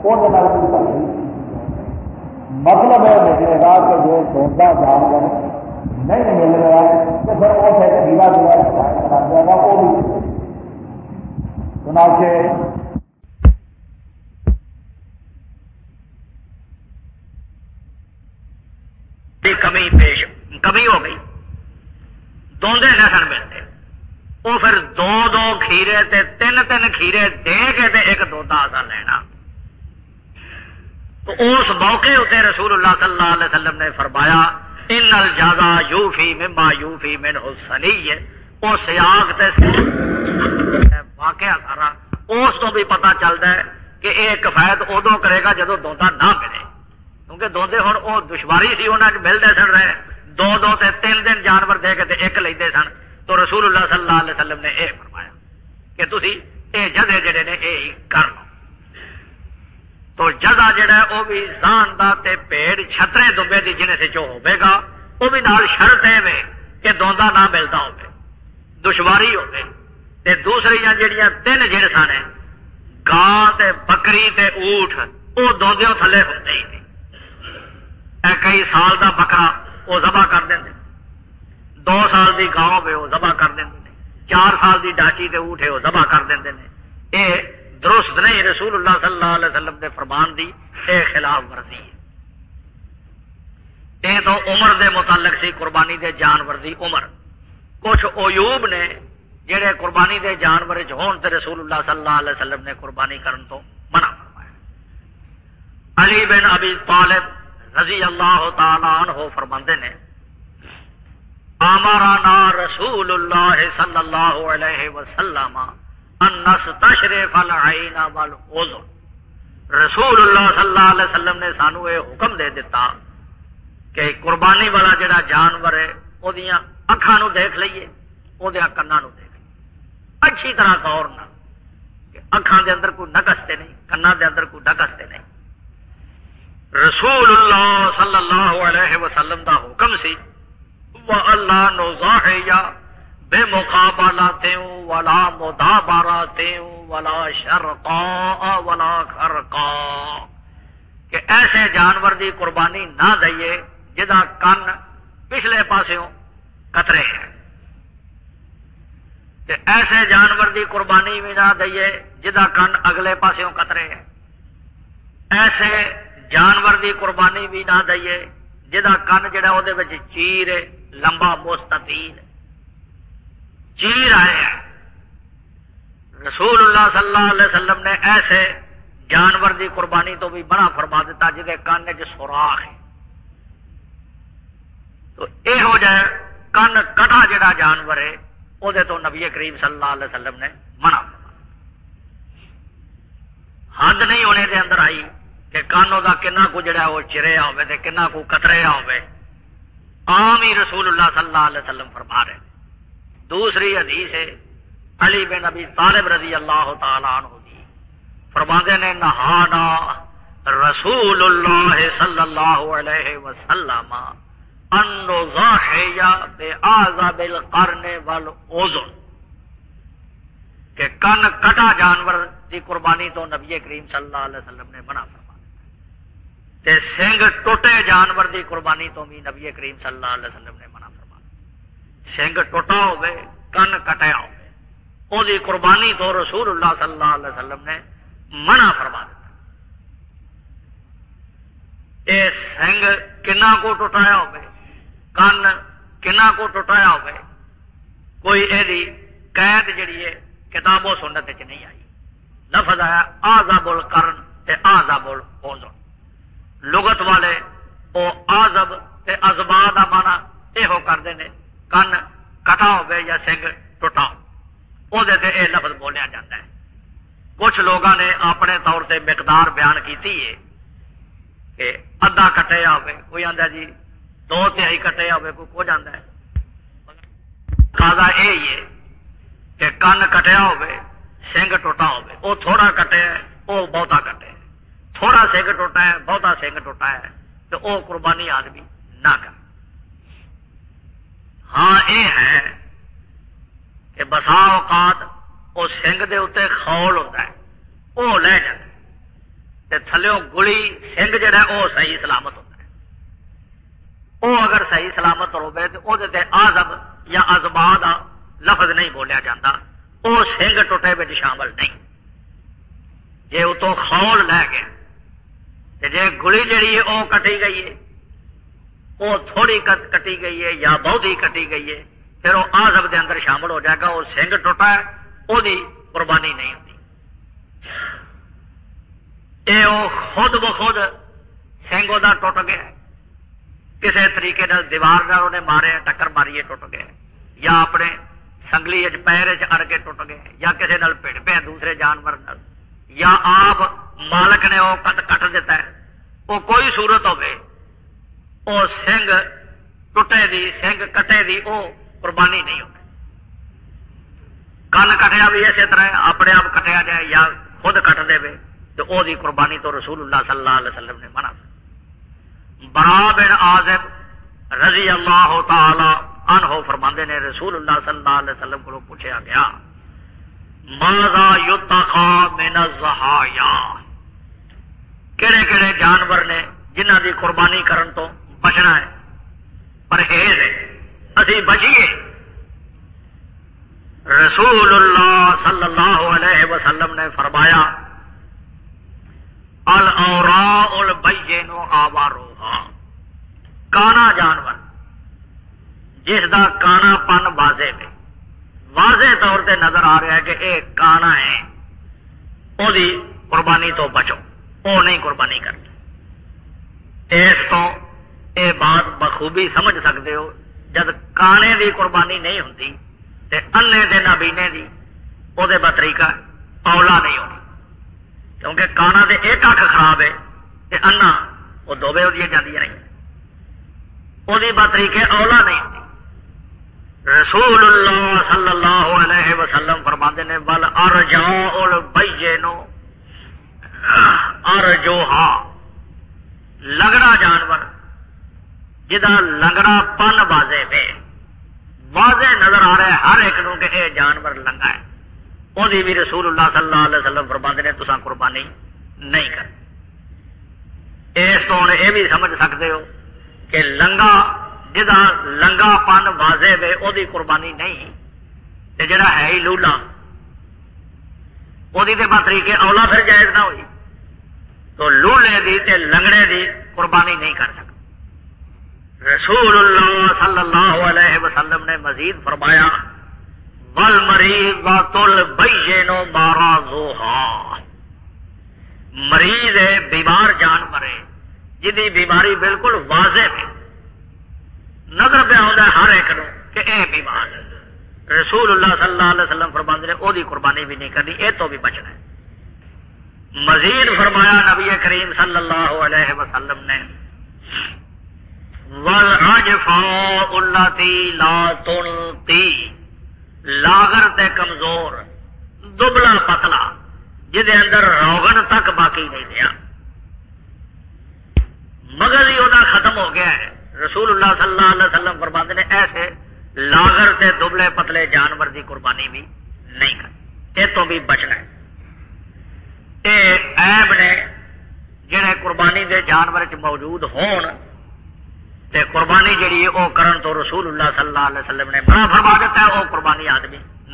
مطلب یہ نکلے گا کہ جو دوندا جانور نہیں مل رہا تو پھر وہ ڈھیلا جو ہے کرا دیا گا وہ بھی چنانچہ کمی پیش کمی ہو گئی دوندے نہ سن ملتے وہ پھر دو دو کھیرے تے تین تین کھیرے دے کے تے ایک دوندا سا لینا تو اس موقع اتنے رسول اللہ صلی اللہ علیہ وسلم نے فرمایا ان الجزا یوفی مما یوفی منہ الصنی وہ سیاق تے واقعہ سارا اس کو بھی پتا چلتا ہے کہ یہ کفایت ادو کرے گا جدو دوندا نہ ملے کیونکہ دوندے ہوں وہ دشواری سی انہوں نے ملتے سن رہے دو دو تے تین دن جانور دے کے تے ایک لیندے سن تو رسول اللہ صلی اللہ علیہ وسلم نے یہ فرمایا کہ تسی اے جزے جڑے نے یہ کر لو تو جزا جڑا ہے وہ بھی زان دا تے پیڑ چھترے دبے دی جنے سے جو ہوئے گا وہ بھی نال شرط ہے کہ دوندا نہ ملتا ہوئے دشواری ہوئے تے دوسری جڑیاں تین جنساں نے گاں تے بکری تے اونٹ وہ دوندیوں تھلے ہوتے ہی نہیں اے کئی سال دا بکرا وہ ذبح کر دیں دو سال دی گاؤں پہ وہ ذبح کر دیں چار سال دی ڈاچی تے اونٹ ہے وہ ذبح کر دیں اے درست نہیں رسول اللہ صلی اللہ علیہ وسلم نے فرمان دی اے خلاف ورزی ہے اے تو عمر دے متعلق سی قربانی دے جانور دی عمر کچھ عیوب نے جڑے قربانی دے جانور ہون تے رسول اللہ صلی اللہ علیہ وسلم نے قربانی کرن تو منع فرمایا علی بن ابی طالب رضی اللہ تعالی عنہ فرماندے نے امرنا رسول اللہ صلی اللہ علیہ وسلم ان نستشرف العین والاذن رسول اللہ صلی اللہ علیہ وسلم نے سانو یہ حکم دے دیتا کہ قربانی والا جڑا جانور ہے وہ اکھاں نو دیکھ لئیے وہ کنا نو دیکھ اچھی طرح غور نہ کہ اکھاں دے اندر کوئی نقص تے نہیں کنا دے اندر کوئی نقص تے نہیں رسول اللہ صلی اللہ علیہ وسلم دا حکم سی وَأَلَّا نُضَحِيَ بِمُقَابَلَةٍ وَلَا مُدَابَرَةٍ وَلَا شَرْقَاءَ وَلَا خَرْقَاء کہ ایسے جانور دی قربانی نہ دئیے جدا کن پچھلے پاسوں قطرے ہیں کہ ایسے جانور دی قربانی بھی نہ دئیے جدا کن اگلے پاسوں قطرے ہیں ایسے جانور دی قربانی بھی نہ دئیے جدا کن جڑا وہ چیر ہے لمبا مستطیل چیر آئے ہیں رسول اللہ صلی اللہ علیہ وسلم نے ایسے جانور دی قربانی تو بھی بڑا فرما دیتا جہے کان چ سوراخ ہے تو یہو جہ کن کٹا جڑا جانور ہے وہ تو نبی کریم صلی اللہ علیہ وسلم نے منع فرمایا۔ حد نہیں ہونے دے اندر آئی کہ کانوں کا کنا کو جڑا وہ چریا ہوئے تے کنا کو کتریا ہوئے، عام ہی رسول اللہ صلی اللہ علیہ وسلم فرما رہے۔ دوسری حدیث ہے علی بن ابی طالب رضی اللہ تعالی عنہ دی، فرماتے نے نہانا رسول اللہ صلی اللہ علیہ وسلم ان نضاحی بأعظم القرن والاذن، کہ کن کٹا جانور دی قربانی تو نبی کریم صلی اللہ علیہ وسلم نے منع فرمایا، تے سنگ ٹوٹے جانور دی قربانی تو بھی نبی کریم صلی اللہ علیہ وسلم نے منع فرمایا۔ سنگ ٹوٹا ہوئے، کن کٹیا ہوئے، او دی قربانی تو رسول اللہ صلی اللہ علیہ وسلم نے منع فرما دیتا۔ اے سنگ کنا کو ٹوٹایا ہوئے، کن کنا کو ٹوٹایا ہوئے، کوئی ایدی قید جڑی ہے کتاب و سنت وچ نہیں آئی۔ لفظ آیا اعظم القرن تے اعظم الاذن، لغت والے او اعظم تے ازبا دا مانا یہو کردے نے کن کٹا ہوئے یا سنگ ٹوٹا او دے تے اے لفظ بولیا جاتا ہے۔ کچھ لوگوں نے اپنے طور سے مقدار بیان کیتی ہے کہ ادھا کٹیا ہوئے، کوئی آندا جی دو تہائی کٹیا ہوئے، کوئی کچھ آندا ہے۔ قاضا اے ہی ہے کہ کن کٹیا ہوئے، سنگ ٹوٹا ہوئے، وہ تھوڑا کٹے ہے، وہ بہتا کٹے ہے، تھوڑا سنگ ٹوٹا ہے، بہتا سنگ ٹوٹا ہے، تو وہ قربانی آدمی نہ کرے۔ ہاں یہ ہے کہ بسا اوقات وہ سنگ دے اتنے خول ہوتا ہے، وہ لے جاتا ہے، تھلے گلی سنگ جہا وہ صحیح سلامت ہوتا ہے۔ وہ اگر صحیح سلامت ہوئے تو وہ اعظم یا ازبا کا لفظ نہیں بولیا جاتا، وہ سنگ ٹوٹے بچ شامل نہیں۔ جے اتوں خول لے گیا، جے گلی جڑی ہے وہ کٹی گئی ہے، وہ تھوڑی کٹی گئی ہے یا بہت ہی کٹی گئی ہے، پھر وہ اعظم دے اندر شامل ہو جائے گا۔ وہ سنگ ٹوٹا ہے، وہ قربانی نہیں ہوتی۔ یہ وہ خود بخود سنگ وہ ٹوٹ گیا، کسی طریقے دیوار نال انہیں مارے، ٹکر ماری ٹوٹ گیا، یا اپنے سنگلی پیر اڑ کے ٹوٹ گئے، یا کسی نال پڑ پیا دوسرے جانور نال، یا آپ مالک نے وہ کٹ کٹ دیتا ہے، وہ کوئی صورت ہوے وہ سنگ ٹوٹے دی سنگ کٹے دی وہ قربانی نہیں ہوتی۔ کن کٹیا بھی اسی طرح اپنے آپ کٹیا جائے یا خود کٹ دے تو وہ دی قربانی تو رسول اللہ صلی اللہ علیہ وسلم نے منع۔ برا بن عازب رضی اللہ تعالی عنہ فرماندے نے رسول اللہ صلی اللہ علیہ وسلم کو پوچھا گیا ماذا یتقى من الضحایا، کہڑے کہڑے جانور نے جنہ دی قربانی کرن تو بچنا ہے، پرہیز ہے، اسی بچیے۔ رسول اللہ صلی اللہ علیہ وسلم نے فرمایا الاوراء البین آواروہا، کانا جانور جس دا کانا پن واضح میں واضح طور سے نظر آ رہا ہے کہ اے کانا ہے، او دی قربانی تو بچو، او نہیں قربانی کرنی۔ اس تو اے بات بخوبی سمجھ سکتے ہو، جد کانے دی قربانی نہیں ہوتی تے انے دے نابینے دی او دے بطریقہ اولا نہیں ہونی، کیونکہ کانا دے ایک اکھ خراب ہے تے انا وہ دوبے ہو جاندی نہیں، او دی بطریقے اولا نہیں ہوتی۔ رسول اللہ صلی اللہ علیہ وسلم فرماتے نے بل ارجاء البین ارجوہا، لنگڑا جانور جدا لنگڑا پن واضح میں واضح نظر آ رہا ہے ہر ایک نو کہ یہ جانور لنگا ہے، وہ بھی رسول اللہ صلی اللہ علیہ وسلم فرماتے نے تساں قربانی نہیں کر۔ اس تو یہ بھی سمجھ سکتے ہو کہ لنگا جدا لنگا پن واضح وے وہ قربانی نہیں، تے جڑا ہے ہی لولا وہ طریقے اولا پھر جائز نہ ہوئی، تو لولے دی تے لنگڑے دی قربانی نہیں کر سکتا۔ رسول اللہ صلی اللہ علیہ وسلم نے مزید فرمایا والمریضۃ البین مراضھا، مریض ہے بیمار جانور ہے جدی بیماری بالکل واضح ہے، نظر پہ آتا ہے ہر ایک نو کہ اے بیمار ہے، رسول اللہ صلی اللہ علیہ وسلم فرماتے نے وہ قربانی بھی نہیں کرنی، اے تو بھی بچنا ہے۔ مزید فرمایا نبی کریم صلی اللہ علیہ وسلم نے وَالْعَجْفَاءُ الَّتِي لَا تُلْقِي، لاغر تے کمزور، دبلا پتلا جہدے اندر روغن تک باقی نہیں دیا، مغز ہی وہ ختم ہو گیا ہے، رسول اللہ صلی اللہ علیہ وسلم فرماتے نے ایسے لاغر تے دبلے پتلے جانور دی قربانی بھی نہیں کرنی، یہ تو بھی بچنا ہے۔ یہ عیب نے جڑے قربانی دے جانور چ موجود ہون تے قربانی جڑی ہے وہ کرن تو رسول اللہ صلی اللہ علیہ وسلم نے منع فرما دیتا ہے، وہ قربانی آدمی نہ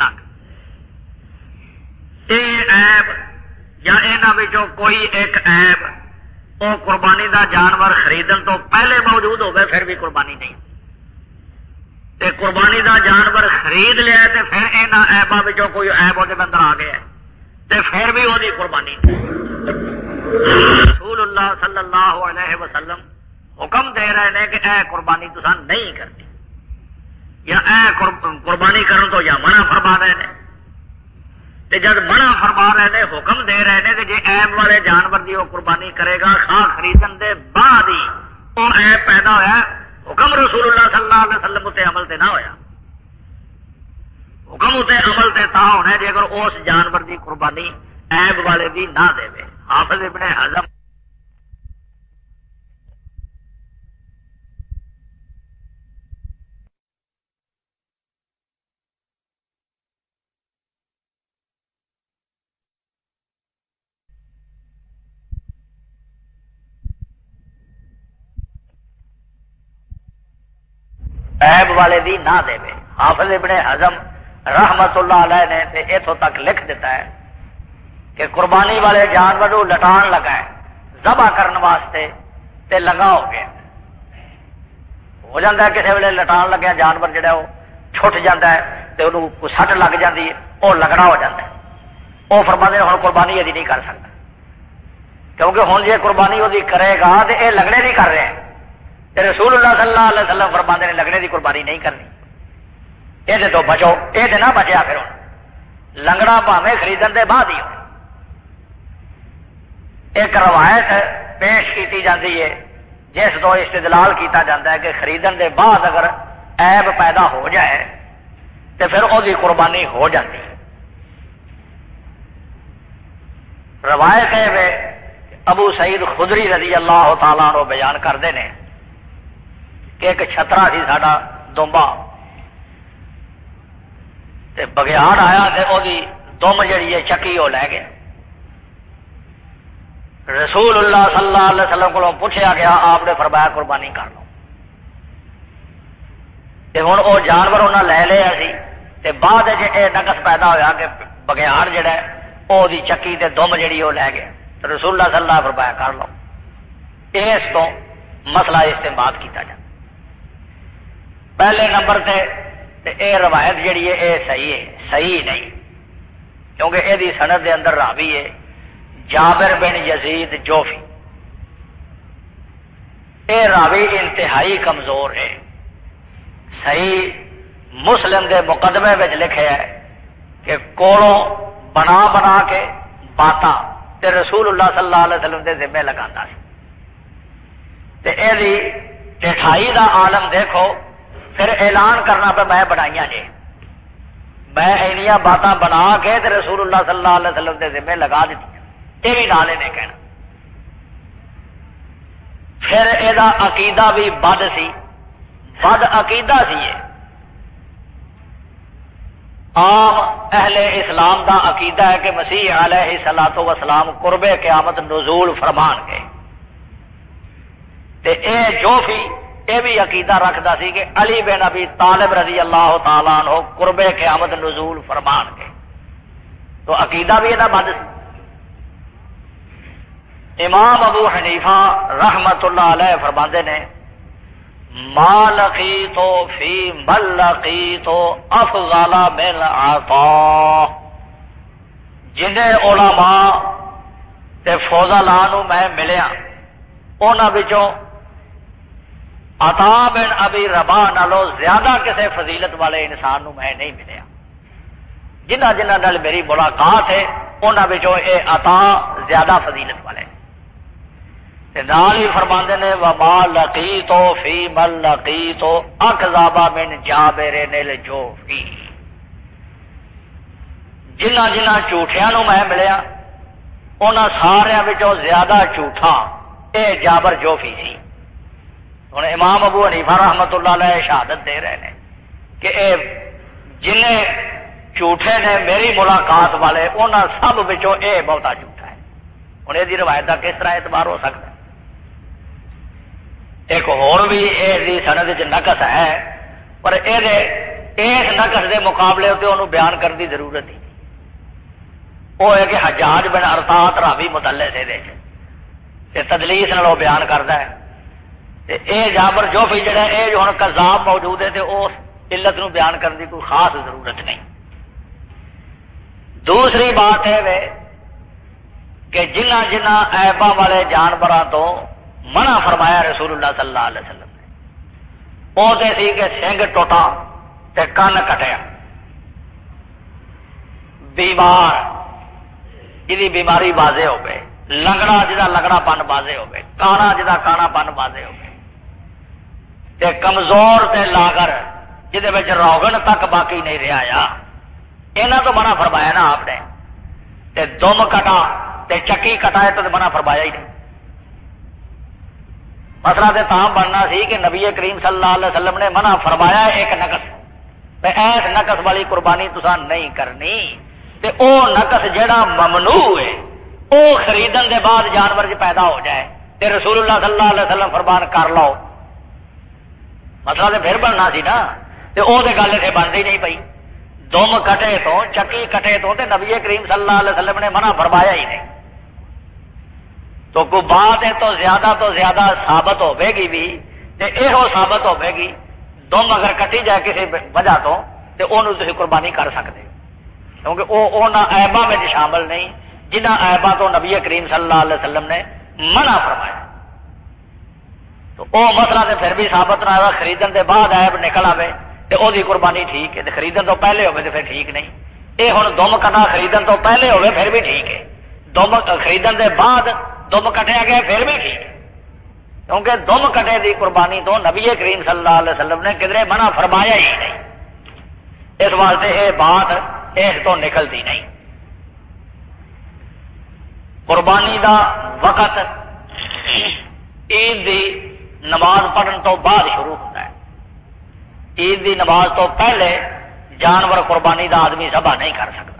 کرے۔ یہ عیب یا انہاں وچوں کوئی ایک عیب وہ قربانی دا جانور خریدن تو پہلے موجود ہو گئے پھر بھی قربانی نہیں، تے قربانی دا جانور خرید لیا تے پھر انہاں عیباں وچوں کوئی عیب وہ اندر آ گیا تے پھر بھی وہ قربانی نہیں۔ رسول اللہ صلی اللہ علیہ وسلم حکم دے رہے ہیں کہ اے قربانی تساں نہیں کرنی، یا اے قربانی کرن تو یا منع فرما رہے ہیں، تے جب منع فرما رہے ہیں حکم دے رہے ہیں کہ جی عیب والے جانور دی وہ قربانی کرے گا خواہ خریدن دے بعد ہی وہ عیب پیدا ہویا، حکم رسول اللہ صلی اللہ علیہ وسلم تے عمل تے نہ ہویا، حکم تے عمل تے تا ہونا ہے جی اگر اس جانور دی قربانی عیب والے دی نہ دے۔ حافظ ابن حزم عیب والے دی نہ دے۔ حافظ ابن حزم رحمت اللہ علیہ نے تے اتوں تک لکھ دیتا ہے کہ قربانی والے جانور کو لٹان لگا ہے ذبح کرنے واسطے تے لگا ہو گیا، ہو جاتا ہے کسی ویلے لٹان لگیا جانور جڑا وہ چھٹ جاتا ہے تے انہوں کوئی سٹ لگ جاتی ہے، وہ لگنا ہو جاتا ہے، وہ فرماتے ہیں ہن قربانی یہ نہیں کر سکتا کیونکہ ہن جی قربانی وہ کرے گا تو یہ لگنے نہیں کر رہے ہیں، رسول اللہ صلی اللہ علیہ وسلم فرماتے ہیں لگنے کی قربانی نہیں کرنی، یہ تو بچو، یہ نہ بچیا پھر ہوں لنگڑا بھاوے خریدن دے بعد ہی ہو۔ ایک روایت پیش کی جاتی ہے جس تو استدلال کیتا جاتا ہے کہ خریدن دے بعد اگر عیب پیدا ہو جائے تو پھر وہ قربانی ہو جاتی ہے۔ روایت ہے ابو سعید خدری رضی اللہ تعالیٰ عنہ بیان کرتے ہیں کہ ایک چھترا سی ساڈا دمبا تے بگیاڑ آیا تے وہ دم جڑی ہے چکی وہ لے گیا، رسول اللہ صلی اللہ علیہ وسلم کو پوچھا گیا، آپ نے فرمایا قربانی کر لو، تے ہن وہ جانور انہاں لے لیا سی تے بعد یہ نقص پیدا ہویا کہ بگیاڑ جڑا ہے وہ چکی تے دم جڑی وہ لے گیا، تو رسول اللہ صلی اللہ علیہ وسلم فرمایا کر لو۔ اس تو مسئلہ استعمال کیتا جائے۔ پہلے نمبر تے اے روایت جڑی ہے اے صحیح ہے، صحیح نہیں، کیونکہ یہ سند دے اندر راوی ہے جابر بن یزید جوفی، اے راوی انتہائی کمزور ہے۔ صحیح مسلم دے مقدمے میں لکھے ہے کہ کوڑوں بنا بنا کے باتا تے رسول اللہ صلی اللہ علیہ وسلم دے ذمے لگاتا سی، تے اے دی ٹھائی دا عالم دیکھو، پھر اعلان کرنا پہ میں بنائیاں جی، میں اینیاں باتاں بنا کے تے رسول اللہ صلی اللہ علیہ وسلم دے ذمے لگا دیتی، یہ بھی نالے نے کہنا۔ پھر یہ عقیدہ بھی بد سی، بد عقیدہ سی یہ۔ عام اہل اسلام دا عقیدہ ہے کہ مسیح علیہ الصلوۃ والسلام قرب قیامت نزول فرمان گے، تے اے جو بھی یہ بھی عقیدہ رکھتا سی کہ علی بن ابی طالب رضی اللہ تعالیٰ عنہ قرب قیامت نزول فرمان گے، تو عقیدہ بھی یہ بد سی۔ امام ابو حنیفہ رحمت اللہ علیہ فرماندے نے ما لقیت فی من لقیت افضل من عطا، جنہیں علماء تے فضلاء نو میں ملیا انہاں وچوں عطا بن ابی رباح نالوں زیادہ کسی فضیلت والے انسان نو میں نہیں ملیا. جنہ جنہ نال میری ملاقات ہے انہاں وچوں اے عطا زیادہ فضیلت والے تے نال ہی فرماندے نے وما لقیتو فی من لقیتو اکذب من جابر الجوفی. جنہ جنہ جھوٹیاں نو میں ملیا انہاں سارے وچوں زیادہ جھوٹا اے جابر جوفی سی. ہن امام ابو حنیفہ رحمۃ اللہ علیہ شہادت دے رہے ہیں کہ اے جنہیں جھوٹے نے میری ملاقات والے انہاں سب وچوں اے بہتا جھوٹا ہے. ہن یہ روایت کا کس طرح اعتبار ہو سکتا ہے؟ ایک اور بھی یہ سند چ نقص ہے پر اس نقص کے مقابلے اتنے انہوں بیان کرنے کی ضرورت نہیں. وہ ہے کہ حجاج بن ارطاط راوی مدلس ہے تدلیس نال بیان کرتا ہے. اے جابر جوفی جڑا ہے جو ہن کذاب موجود ہے تو اس علت نو بیان کرنے کی کوئی خاص ضرورت نہیں. دوسری بات ہے کہ جنہ جنہ عیباں والے جانوراں تو منع فرمایا رسول اللہ صلی اللہ علیہ وسلم نے وہ تے سی کہ سنگ ٹوٹا تے کن کٹیا، بیمار جی بیماری واضح ہو گئے، لنگڑا جا لنگڑا پن واضح ہو گئے، کانا جا کانا پن واضح ہو گئے، تے کمزور تے لاگر جہد روگن تک باقی نہیں رہا، یہاں تو منع فرمایا نا آپ نے. تے دم کٹا تے چکی کٹائے تو منع فرمایا ہی نہیں. مسئلہ تے تاں بننا سی کہ نبی کریم صلی اللہ علیہ وسلم نے منع فرمایا ایک نقص تے ایس نقص والی قربانی تساں نہیں کرنی. تے او نقص جڑا ممنوع ہے او خریدن دے بعد جانور جو پیدا ہو جائے تے رسول اللہ صلی اللہ علیہ وسلم فرمان کر لو. مسئلہ تے پھر بننا سی نا. تے او تے گل اتنے بنتی نہیں پئی. دم کٹے تو چکی کٹے تو تے نبی کریم صلی اللہ علیہ وسلم نے منع فرمایا ہی نہیں. تو کوئی بات ہے تو زیادہ تو زیادہ ثابت ہوے گی بھی تے یہ ثابت ہوے گی دم اگر کٹی جائے کسی وجہ تو تے انہوں تسی قربانی کر سکتے کیونکہ وہ انہاں عیباں میں شامل نہیں جنہاں عیباں تو نبی کریم صلی اللہ علیہ وسلم نے منع فرمایا. تو وہ مسئلہ تے پھر بھی ثابت نہ ہوا. خریدن دے بعد عیب نکل آئے تے او دی قربانی ٹھیک ہے، تے خریدن تو پہلے ہوئے تے پھر ٹھیک نہیں. یہ ہن دم کٹا خریدن تو پہلے ہوئے پھر بھی ٹھیک ہے، دم خریدن دے بعد دم کٹیا گیا پھر بھی ٹھیک ہے کیونکہ دم کٹے دی قربانی تو نبی کریم صلی اللہ علیہ وسلم نے کدھر منع فرمایا ہی نہیں. اس واسطے یہ بات اس تو نکلتی نہیں. قربانی دا وقت عید دی نماز پڑھن تو بعد شروع ہوتا ہے. عید دی نماز تو پہلے جانور قربانی دا آدمی ذبح نہیں کر سکتا.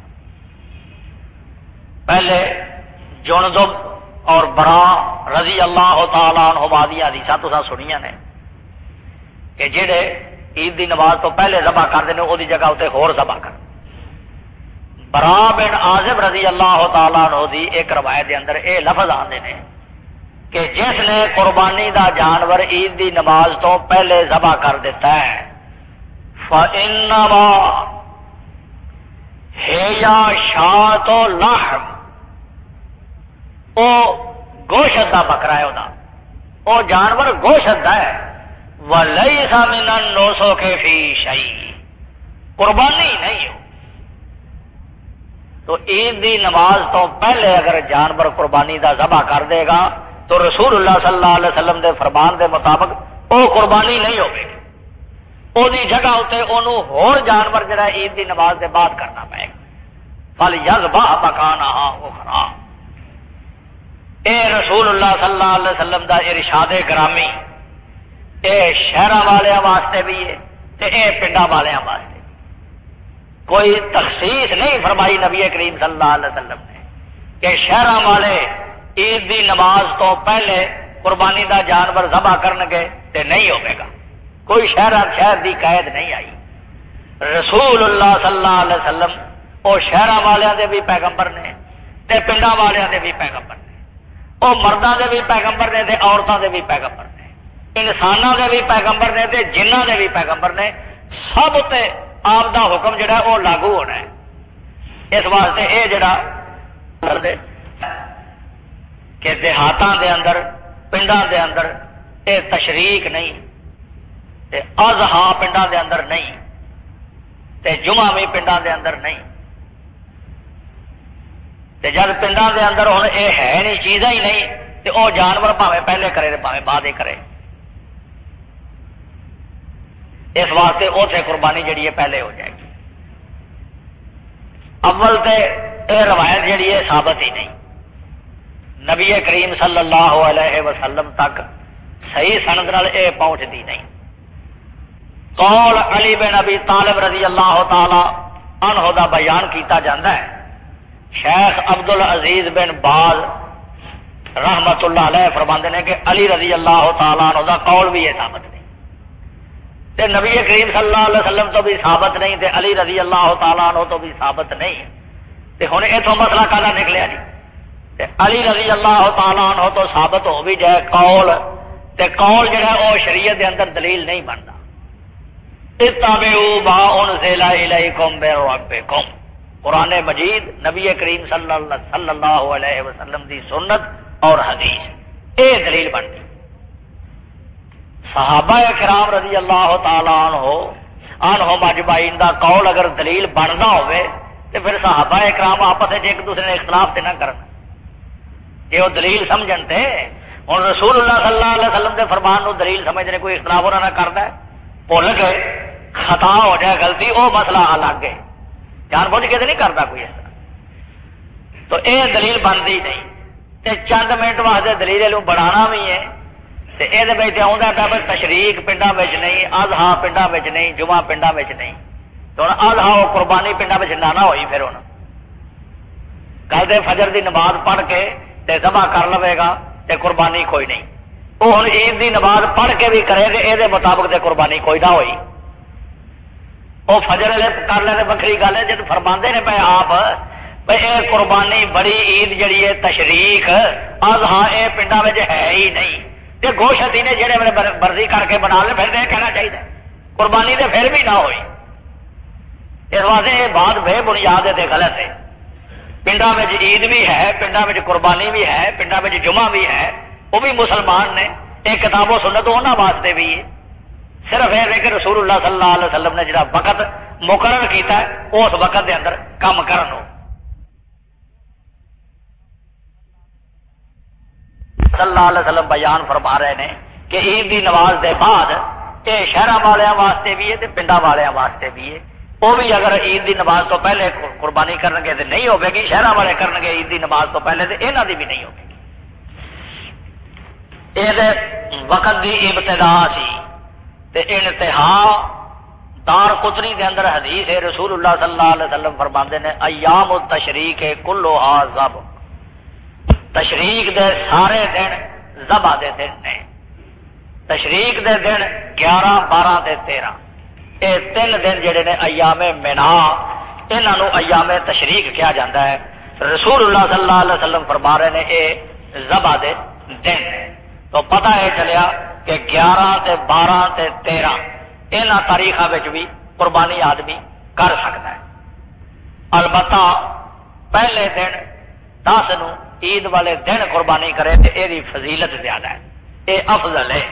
پہلے جندب اور برا رضی اللہ تعالیٰ عنہما دی حدیثاں تساں سنیاں نے کہ جڑے عید دی نماز تو پہلے ذبح کرتے ہیں وہ جگہ اتنے ہور ذبح کر. برا بن عازب رضی اللہ تعالیٰ عنہ دی ایک روایت دے اندر اے لفظ آندے نے کہ جس نے قربانی دا جانور عید دی نماز تو پہلے ذبح کر دیتا ہے فَإِنَّمَا هِيَ شَاةُ لَحْمٍ، او گوشت دا بکرا ہے دا، او جانور گوشت دا ہے. وَلَيْسَ مِنَ النُّسُكِ فِي شَيْءٍ، قربانی نہیں ہو. تو عید دی نماز تو پہلے اگر جانور قربانی دا ذبح کر دے گا تو رسول اللہ صلی اللہ علیہ وسلم دے فرمان دے مطابق او قربانی نہیں ہوگی. او دی جگہ اتنے انہوں ہور جانور جڑا عید دی نماز دے بعد کرنا پائے گا. فَلْيَذْبَحْ مَكَانَهَا أُخْرَى، اے رسول اللہ صلی اللہ علیہ وسلم دا ارشاد گرامی اے شہراں والیاں واسطے بھی ہے تے اے پنڈاں والیاں واسطے. کوئی تخصیص نہیں فرمائی نبی کریم صلی اللہ علیہ وسلم نے کہ شہراں والے عید دی نماز تو پہلے قربانی دا جانور ذبح کرنگے تے نہیں ہوگے گا. کوئی شہر شہر دی قید نہیں آئی. رسول اللہ صلی اللہ علیہ وسلم وہ شہراں والیاں دے بھی پیغمبر نے تے پنڈاں والیاں دے بھی پیغمبر نے، وہ مرداں دے بھی پیغمبر نے تے عورتاں دے بھی پیغمبر نے، انساناں دے بھی پیغمبر نے تے جناں دے بھی پیغمبر نے. سب تے آپ دا حکم جڑا وہ لاگو ہونا ہے. اس واسطے یہ جڑا کہ دیہاتاں دے اندر پنڈاں دے اندر یہ تشریک نہیں، تے اضحا پنڈاں دے اندر نہیں تے جمعہ بھی پنڈاں دے اندر نہیں تے جب پنڈاں دے اندر ہن اے ہے نہیں چیزاں ہی نہیں تے او جانور بھاویں پہلے کرے تے بھاویں بعد کرے، اس واسطے اوتھے قربانی جڑی ہے پہلے ہو جائے گی۔ اول تے اے روایت جڑی ہے ثابت ہی نہیں، نبی کریم صلی اللہ علیہ وسلم تک صحیح سند نال اے پہنچتی نہیں۔ قول علی بن ابی طالب رضی اللہ تعالی عنہ دا بیان کیتا جاتا ہے، شیخ عبد العزیز بن باز رحمت اللہ علیہ فرماندے نے کہ علی رضی اللہ تعالی عنہ دا قول بھی یہ ثابت نہیں تے نبی کریم صلی اللہ علیہ وسلم تو بھی ثابت نہیں تے علی رضی اللہ تعالی عنہ تو بھی ثابت نہیں تے ہن ایتھوں مسئلہ کالا نکلیا جی تے علی رضی اللہ تعالی عنہ تو ثابت ہو بھی جائے قول تے قول جڑا او شریعت دے اندر دلیل نہیں بنتا۔ اتبعوا ما انزل الیکم من ربکم، قرآن مجید نبی کریم صلی اللہ علیہ وسلم دی سنت اور حدیث اے دلیل بنتی۔ صحابہ کرام رضی اللہ تعالی عنہ عنہم اجمعین دا قول اگر دلیل بننا ہوئے تو پھر صحابہ کرام آپس میں ایک دوسرے نے اختلاف تے نہ کرنا، جی وہ دلیل سمجھن تے ہن رسول اللہ صلی اللہ علیہ وسلم دے فرمان نو دلیل سمجھنے کوئی اختلاف ہونا نہ کردا ہے، بھول گئے خطا ہو جائے غلطی وہ مسئلہ الگ ہے، جان بوجھ کے تو نہیں کرتا کوئی ایسا، تو اے دلیل بنتی نہیں تے چند منٹ واسطے دلیل نو بڑھانا بھی ہے تے اے دے وچ آوندا پیا بس تشریق پنڈاں وچ نہیں، اضحیٰ پنڈاں وچ نہیں، جمعہ پنڈاں وچ نہیں، تو ہن اضحیٰ او قربانی پنڈاں وچ نہ ہوئی پھر ہن کل دے فجر دی نماز پڑھ کے تے ذبح کر لوے گا تے قربانی کوئی نہیں، وہ ہن عید دی نماز پڑھ کے بھی کرے گے اے دے مطابق تے قربانی کوئی نہ ہوئی، وہ فجر کر لے بکری گل ہے جب فرماندے نے پہ آپ بھائی اے قربانی بڑی عید جڑی ہے تشریق اضحیٰ اے پنڈاں وچ ہے ہی نہیں تے گوشت نے جڑے میرے مرضی کر کے بنا لے پھر یہ کہنا چاہیے قربانی تے پھر بھی نہ ہوئی، اس واسطے یہ بات بے بنیاد ہے غلط ہے۔ پنڈاں وچ عید بھی ہے، پنڈاں وچ قربانی بھی ہے، پنڈاں وچ جمعہ بھی ہے، وہ بھی مسلمان نے، ایک کتاب و سنت انہاں واسطے بھی ہے، صرف یہ کہ رسول اللہ صلی اللہ علیہ وسلم نے جڑا وقت مقرر کیتا ہے اس وقت دے اندر کام کرن ہو۔ صلی اللہ علیہ وسلم بیان فرما رہے ہیں کہ عید دی نماز دے بعد یہ شہراں والیاں واسطے بھی ہے تے پنڈاں والیاں واسطے بھی ہے، وہ بھی اگر عید دی نماز تو پہلے قربانی کرن گے تے نہیں ہوے گی، شہراں والے کرن گے عید دی نماز تو پہلے تے انہاں دی بھی نہیں ہوے گی۔ اے دے وقت دی ابتدا سی تے انتہا دار قطنی دے اندر حدیث ہے، رسول اللہ صلی اللہ علیہ وسلم فرماندے نے ایام التشریق کلھا ذبح، تشریق دے سارے دن ذبح دے دن نے، تشریق دے دن گیارہ بارہ تے تیرہ، اے تین دن جڑے نے ایام منا انہاں نو ایام تشریق کہا جاتا ہے۔ رسول اللہ صلی اللہ علیہ وسلم فرما رہے نے اے ذبح دے دن نے، تو پتہ ہے چلیا کہ گیارہ تے بارہ تے تیرہ انہاں تاریخاں وچ بھی قربانی آدمی کر سکتا ہے، البتہ پہلے دن دس نو عید والے دن قربانی کرے تے ایدی فضیلت زیادہ ہے، اے افضل ہے،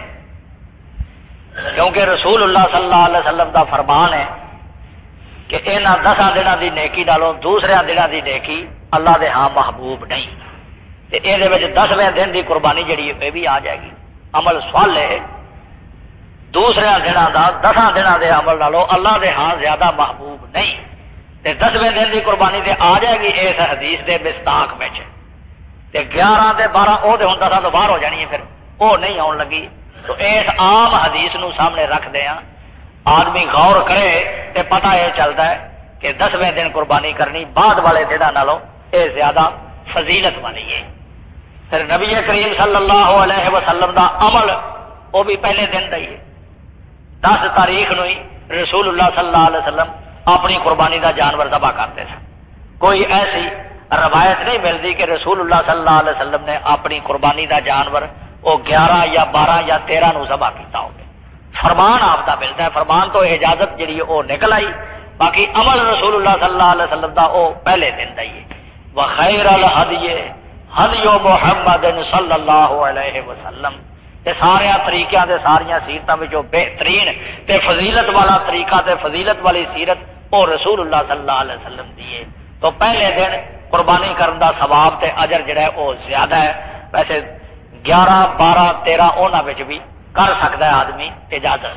کیونکہ رسول اللہ صلی اللہ علیہ وسلم دا فرمان ہے کہ انہاں دساں دناں دی نیکی نالوں دوسرے دناں دی نیکی اللہ دے ہاں محبوب نہیں، تے اے دے وچ دسویں دن دی قربانی جڑی ہے بھی آ جائے گی، عمل صالح ہے، دوسرے دنوں دا دساں دنوں دے عمل نالوں اللہ دے ہاں زیادہ محبوب نہیں، تے دسویں دن دی قربانی تے آ جائے گی اس حدیث دے مصداق وچ، تے گیارہ تے بارہ او تے ہن دساں تو باہر ہو جانی ہے، پھر او نہیں آن لگی، تو اس عام حدیث نو سامنے رکھ دیا آدمی غور کرے تے پتہ یہ چلتا ہے کہ دسویں دن قربانی کرنی بعد والے دنوں نالوں اے زیادہ فضیلت والی ہے۔ پھر نبی کریم صلی اللہ علیہ وسلم دا عمل وہ بھی پہلے دن دا ہی ہے، دس تاریخ نو ہی رسول اللہ صلی اللہ علیہ وسلم اپنی قربانی دا جانور ذبح کرتے تھے، کوئی ایسی روایت نہیں ملتی کہ رسول اللہ صلی اللہ علیہ وسلم نے اپنی قربانی دا جانور وہ گیارہ یا بارہ یا تیرہ نو ذبح کیتا ہو، فرمان آپ دا ملتا ہے، فرمان تو اجازت جڑی وہ نکل آئی، باقی عمل رسول اللہ صلی اللہ علیہ وسلم دا وہ پہلے دن دا ہی ہے۔ وخیر الہدی ہدی محمد صلی اللہ علیہ وسلم، تے سارے طریقیاں تے ساریاں سیرتاں وچوں بہترین تے فضیلت والا طریقہ تے فضیلت والی سیرت او رسول اللہ صلی اللہ علیہ وسلم دی ہے. تو پہلے دن قربانی کرن دا ثواب تے اجر جڑا ہے او زیادہ ہے. ویسے گیارہ بارہ تیرہ انہاں وچ بھی کر سکتا ہے آدمی اجازت.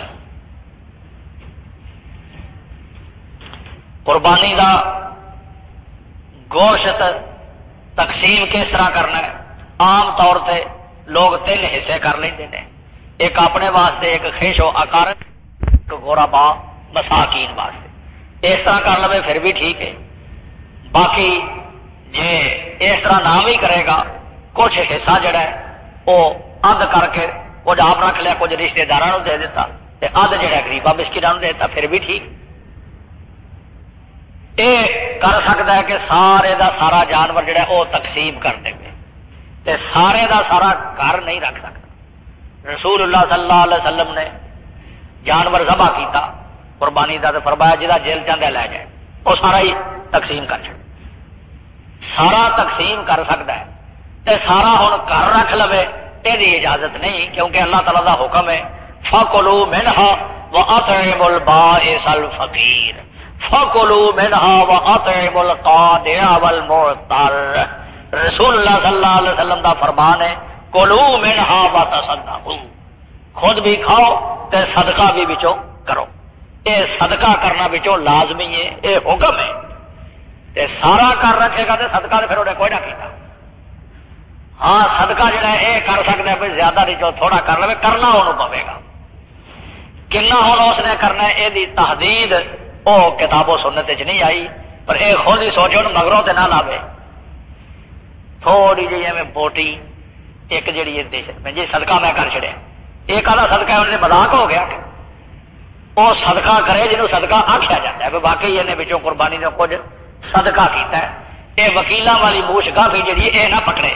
قربانی دا گوشت تقسیم کس طرح کرنا ہے؟ عام طور سے لوگ تین حصے کر لیندے نے. ایک اپنے واسطے، ایک خیش و اقارب، ایک غربا مساکین واسطے. اس طرح کر لے پھر بھی ٹھیک ہے. باقی جے اس طرح نہ بھی کرے گا، کچھ حصہ جڑا ہے وہ ادھ کر کے کچھ آپ رکھ لیا، کچھ رشتے داراں دے دیتا تے ادھ جڑا غریباں مسکیناں دے دیتا، پھر بھی ٹھیک. یہ کر سکتا ہے کہ سارے دا سارا جانور جڑا ہے وہ تقسیم کر دے تے سارے دا سارا گھر نہیں رکھ سکتا. رسول اللہ صلی اللہ علیہ وسلم نے جانور ذبح کیتا قربانی دا تے فرمایا جہاں جیل چاہتا لے جائے، وہ سارا ہی تقسیم کر چڑ سارا تقسیم کر سکتا ہے. تے سارا ہن گھر رکھ لوے یہ اجازت نہیں، کیونکہ اللہ تعالیٰ دا حکم ہے فَكُلُوا مِنْهَا وَأَطْعِمُوا الْبَائِسَ الْفَقِيرَ فَكُلُوا مِنْهَا وَأَطْعِمُوا الْقَانِعَ وَالْمُعْتَرَّ. رسول اللہ صلی اللہ علیہ وسلم دا فرمان ہے کلوا منها وتصدقوا، خود بھی کھاؤ تے صدقہ بھی بچو کرو. اے صدقہ کرنا بچو لازمی ہے، اے حکم ہے. تے سارا کر رکھے گا تے صدقہ تے پھر انہیں کوئی نہ کیتا. ہاں صدقہ جڑا ہے یہ کر سکتا ہے کوئی زیادہ نہیں، جو تھوڑا کر لے کرنا انہوں پوے گا. کنا ہوں اس نے کرنا ہے یہ تحدید او کتاب و سنت چ نہیں آئی، پر اے خود ہی سوچو مگروں تے نہ لاوے. تھوڑی جی میں بوٹی ایک جڑی میں جی صدقہ میں کر چڑیا، ایک آدھا صدقہ ہے انہوں نے مذاق ہو گیا کہ وہ صدقہ کرے جنہوں صدقہ آخیا جاتا ہے. باقی انہیں بچوں قربانی نے کچھ صدقہ کیتا ہے. یہ وکیلاں والی موش کافی جڑی ہے یہ نہ پکڑے.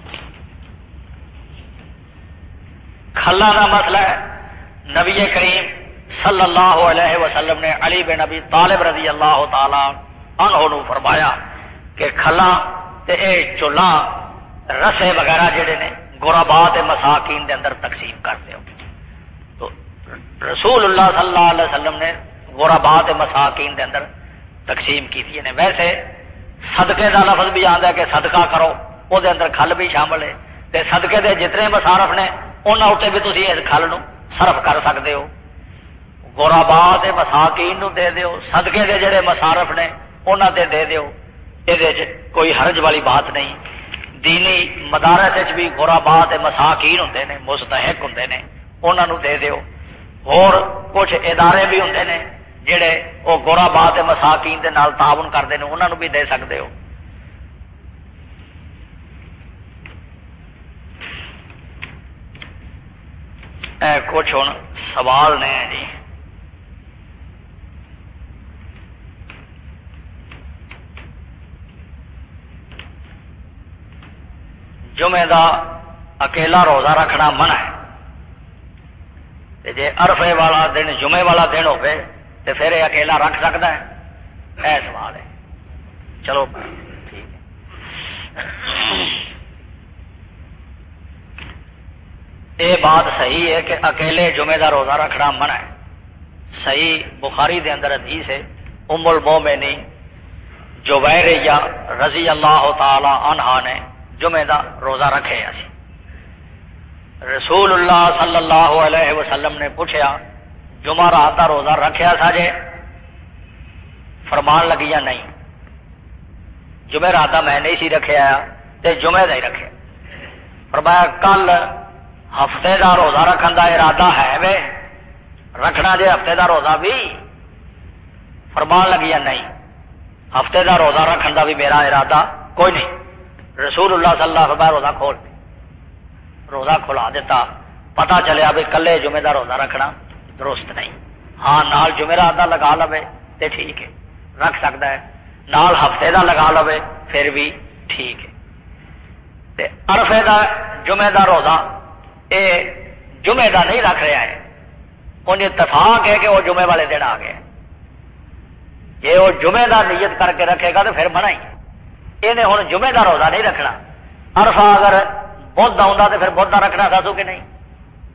کھلا کا مسئلہ ہے. نبی کریم صلی اللہ علیہ وسلم نے علی بن ابی طالب رضی اللہ تعالی عنہ نو فرمایا کہ کھلا تے اے چولہا رسے وغیرہ جڑے نے غربا تے مساکین دے اندر تقسیم کر دیو. تو رسول اللہ صلی اللہ علیہ وسلم نے غربا تے مساکین دے اندر تقسیم کی تھی نے. ویسے صدقے دا لفظ بھی آندا ہے کہ صدقہ کرو، او دے اندر کھل بھی شامل ہے. تے صدقے دے جتنے مصارف نے انہاں اوتے بھی تسی اس کھل نو صرف کر سکتے ہو. غربا تے مساکین نو دے دیو، صدقے دے جڑے مصارف نے انہاں تے دے دیو. یہ کوئی حرج والی بات نہیں. دینی مدارس بھی غربا تے مساکین ہوندے نے، مستحق ہوندے نے، انہاں نو دے دیو. اور کچھ ادارے بھی ہوندے نے جڑے وہ غربا تے مساکین دے نال تعاون کردے نے، انہاں نو بھی دے سکتے ہو. اے کچھ ہن سوال نے جی. جمعے دا اکیلا روزہ رکھنا منع ہے. جے عرفے والا دن جمعے والا دن ہوئے تو پھر یہ اکیلا رکھ سکتا ہے؟ اے سوال ہے. چلو ٹھیک ہے. یہ بات صحیح ہے کہ اکیلے جمعے دا روزہ رکھنا منع ہے. صحیح بخاری دے اندر حدیث ہے ام المومنین جویریہ رضی اللہ تعالی عنہا نے جمعے دا روزہ رکھے اسی. رسول اللہ صلی اللہ علیہ وسلم نے پوچھا جمعہ رات دا روزہ رکھیا ساجے؟ فرمان لگی یا نہیں. جمعہ رات دا میں نہیں سی رکھیا تے جمعے دا ہی رکھے. فرمایا کل ہفتے دا روزہ رکھن دا ارادہ ہے وے رکھنا جے ہفتے دا روزہ بھی؟ فرمان لگی یا نہیں. ہفتے دا روزہ رکھن دا بھی میرا ارادہ کوئی نہیں. رسول اللہ صلی اللہ علیہ وسلم روزہ کھول روزہ کھلا دیتا. پتہ چلیا بھی کلے جمعے دا روزہ رکھنا درست نہیں. ہاں نال جمعے رات دا لگا لوے تے ٹھیک ہے رکھ سکتا ہے، نال ہفتے دا لگا لوے پھر بھی ٹھیک ہے. تے عرفے دا جمعے دا روزہ اے جمعے دا نہیں رکھ رہا ہے، ان اتفاق ہے کہ وہ جمعے والے دن آ گئے. جے وہ جمعے دا نیت کر کے رکھے گا تو پھر منع ہی. انہیں ہوں جمعے دا روزہ نہیں رکھنا. عرفہ اگر بدھ آتا تو پھر بدھ دا رکھنا تھا تو کہ نہیں.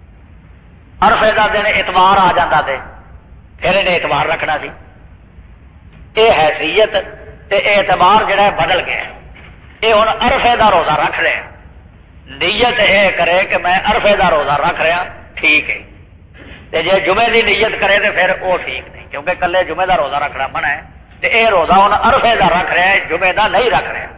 عرفے کا دن اتوار آ جاتا تھے پھر انہیں اتوار رکھنا سی. یہ حیثیت تے اعتبار جڑا ہے بدل گیا. یہ ہوں عرفے کا روزہ رکھ رہے ہیں. نیت یہ کرے کہ میں عرفے کا روزہ رکھ رہا ٹھیک ہے. تے جے جمعے کی نیت کرے تو پھر وہ ٹھیک نہیں, کیونکہ کلے جمعے کا روزہ رکھنا منع ہے. تے یہ روزہ ہوں عرفے کا رکھ رہا ہے, جمعے کا نہیں رکھ رہا.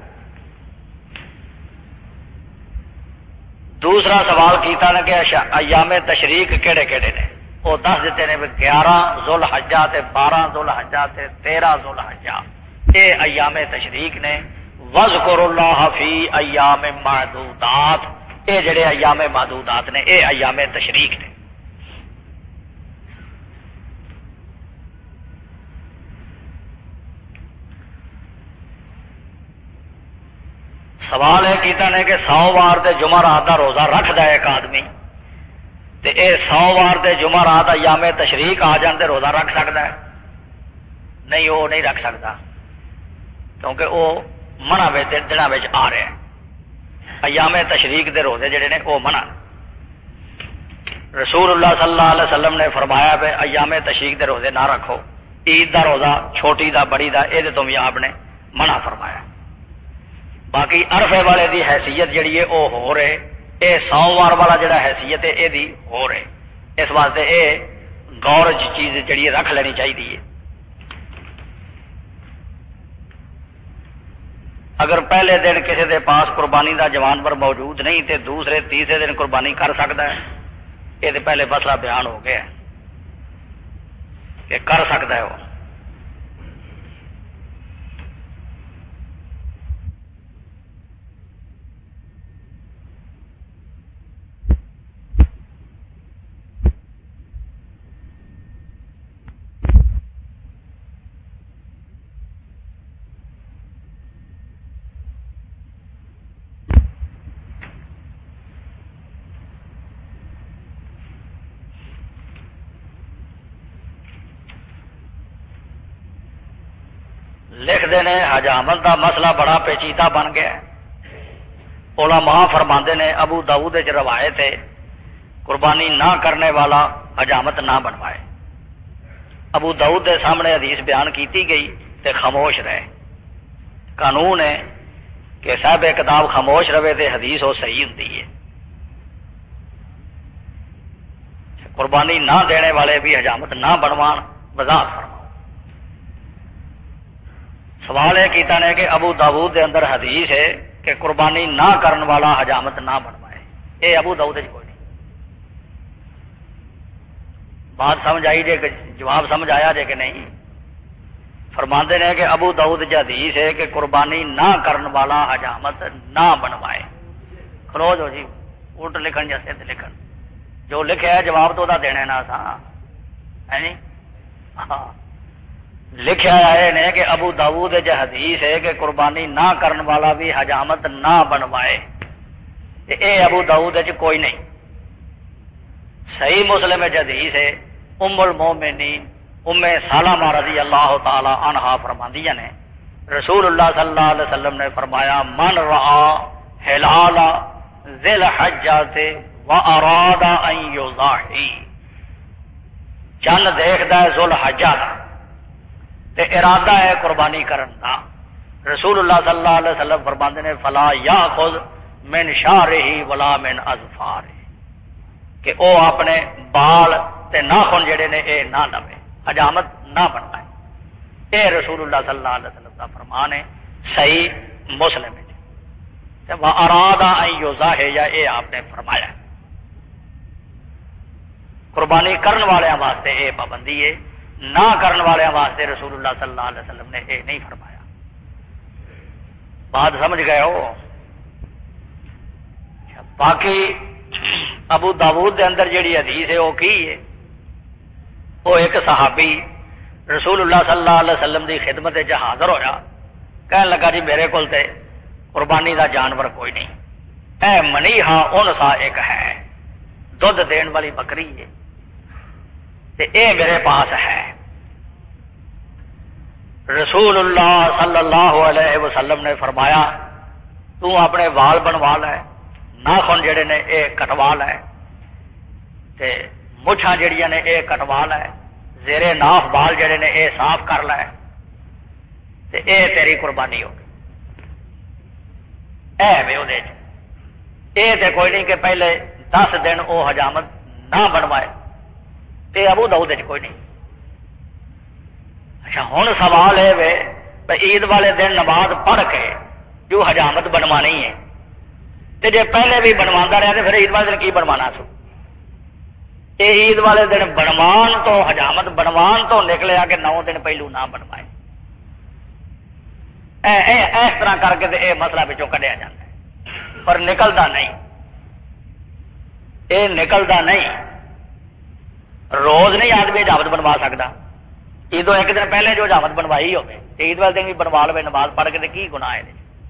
دوسرا سوال کیتا نے کہ ایام تشریق کہڑے کہڑے نے, وہ دس دیتے ہیں گیارہ ذو الحجہ تے بارہ ذو الحجہ تے تیرہ ذو الحجہ یہ ایام تشریق نے. وَاذْكُرُوا اللَّهَ فِي أَيَّامٍ مَعْدُودَاتٍ یہ جڑے ایام معدودات نے یہ ایام تشریق نے. سوال یہ کیتا نے کہ سو وار تے جمعہ رات کا روزہ رکھتا ہے ایک آدمی تے اے سو وار تے جمعہ رات ایام تشریق آ جان تے روزہ رکھ سکتا ہے؟ نہیں, وہ نہیں رکھ سکتا کیونکہ وہ منع دنوں آ رہے ہیں. ایام تشریق دے روزے جڑے نے وہ منع. رسول اللہ صلی اللہ علیہ وسلم نے فرمایا پہ ایام تشریق دے روزے نہ رکھو. عید دا روزہ چھوٹی دا بڑی دا یہ تو بھی آپ نے منع فرمایا. باقی عرفے والے دی حیثیت جڑی ہے وہ ہو رہے, یہ سوموار والا جڑا حیثیت ہے یہ ہو رہے. اس واسطے یہ غور چیز جڑی رکھ لینی چاہیے. اگر پہلے دن کسی دے پاس قربانی دا جانور موجود نہیں تے دوسرے تیسرے دن قربانی کر سکتا ہے, یہ تو پہلے مسئلہ بیان ہو گیا کہ کر سکتا ہے وہ. لکھتے ہیں حجامت کا مسئلہ بڑا پیچیدہ بن گیا. علماء فرماندے نے ابو داؤد وچ روایت ہے قربانی نہ کرنے والا حجامت نہ بنوائے. ابو داؤد کے سامنے حدیث بیان کیتی گئی تے خاموش رہے. قانون ہے کہ صاحب کتاب خاموش رہے تے حدیث وہ صحیح ہوتی ہے. قربانی نہ دینے والے بھی حجامت نہ بنوان وضاحت فرما. سوال یہ کیتا نے کہ ابو داؤد دے اندر حدیث ہے کہ قربانی نہ کرن والا حجامت نہ بنوائے. یہ ابو داؤد کوئی نہیں. بات سمجھ آئی جے کہ جواب سمجھ آیا جے کہ نہیں؟ فرماندے نے کہ ابو داؤد جو حدیث ہے کہ قربانی نہ کرن والا حجامت نہ بنوائے. کھلو جو جی الٹ لکھن یا سدھ لکھن, جو لکھا ہے جواب تو دینا نا سا ہے نہیں. ہاں لکھا ہے نے کہ ابو داؤد جو حدیث ہے کہ قربانی نہ کرن والا بھی حجامت نہ بنوائے. اے ابو داؤد چ کوئی نہیں. صحیح مسلم حدیث ہے ام المومنین ام سلمہ رضی اللہ تعالی عنہا فرماندیاں نے رسول اللہ صلی اللہ علیہ وسلم نے فرمایا من رعا ہلال ذی الحجۃ واراد ان یضحی, چند دیکھدا ہے ذو الحجہ دا تے ارادہ ہے قربانی کرن دا. رسول اللہ صلی اللہ علیہ وسلم فرماندے نے فلا یاخذ من شعرہ ولا من اظفارہ, کہ او اپنے بال تے ناخن جڑے نے اے نہ لوے, حجامت نہ بنائے. اے رسول اللہ صلی اللہ علیہ وسلم کا فرمان ہے صحیح مسلم ہے. تے واراد ان یضحی یا اے آپ نے فرمایا. قربانی کرن والے واسطے اے پابندی ہے, نہ کرن والے واسطے رسول اللہ صلی اللہ علیہ وسلم نے یہ نہیں فرمایا. بات سمجھ گئے ہو؟ باقی ابو داؤد دے اندر جیڑی حدیث ہے وہ کی ہے, وہ ایک صحابی رسول اللہ صلی اللہ علیہ وسلم دی خدمت وچ حاضر ہویا, کہنے لگا جی میرے کول تے قربانی دا جانور کوئی نہیں, اے منی ہاں ان سا ایک ہے دودھ دین والی بکری ہے تے اے میرے پاس ہے. رسول اللہ صلی اللہ علیہ وسلم نے فرمایا تو اپنے وال بنوا لے, ناخن جڑے نے اے کٹوا لے تے مچھاں جڑیاں نے اے کٹوا لے، زیرے ناف بال جڑے نے اے صاف کر لے، تے اے تیری قربانی ہو گئی۔ اے وے اودے وچ اے تے کوئی نہیں کہ پہلے دس دن او حجامت نہ بنوائے، تے ابو داؤد وچ کوئی نہیں۔ اچھا ہن سوال اے وے عید والے دن نماز پڑھ کے جو حجامت بنوانی ہے، تے جے پہلے بھی بنوانا رہا تو پھر عید والے دن کی بنوانا سو؟ یہ عید والے دن بنوان تو حجامت بنوان تو نکلیا کہ نو دن پہلو نہ بنوائے۔ اے اے اس طرح کر کے اے مسئلہ بچوں کڈیا جاتا ہے، پر نکلتا نہیں، اے نکلتا نہیں۔ روز نہیں آدمی حجامت بنوا سکتا، عیدوں ایک دن پہلے جو حجامت بنوائی ہوگی عید والے دن بھی بنوا لے نماز پڑھ کے کی گناہ ہے؟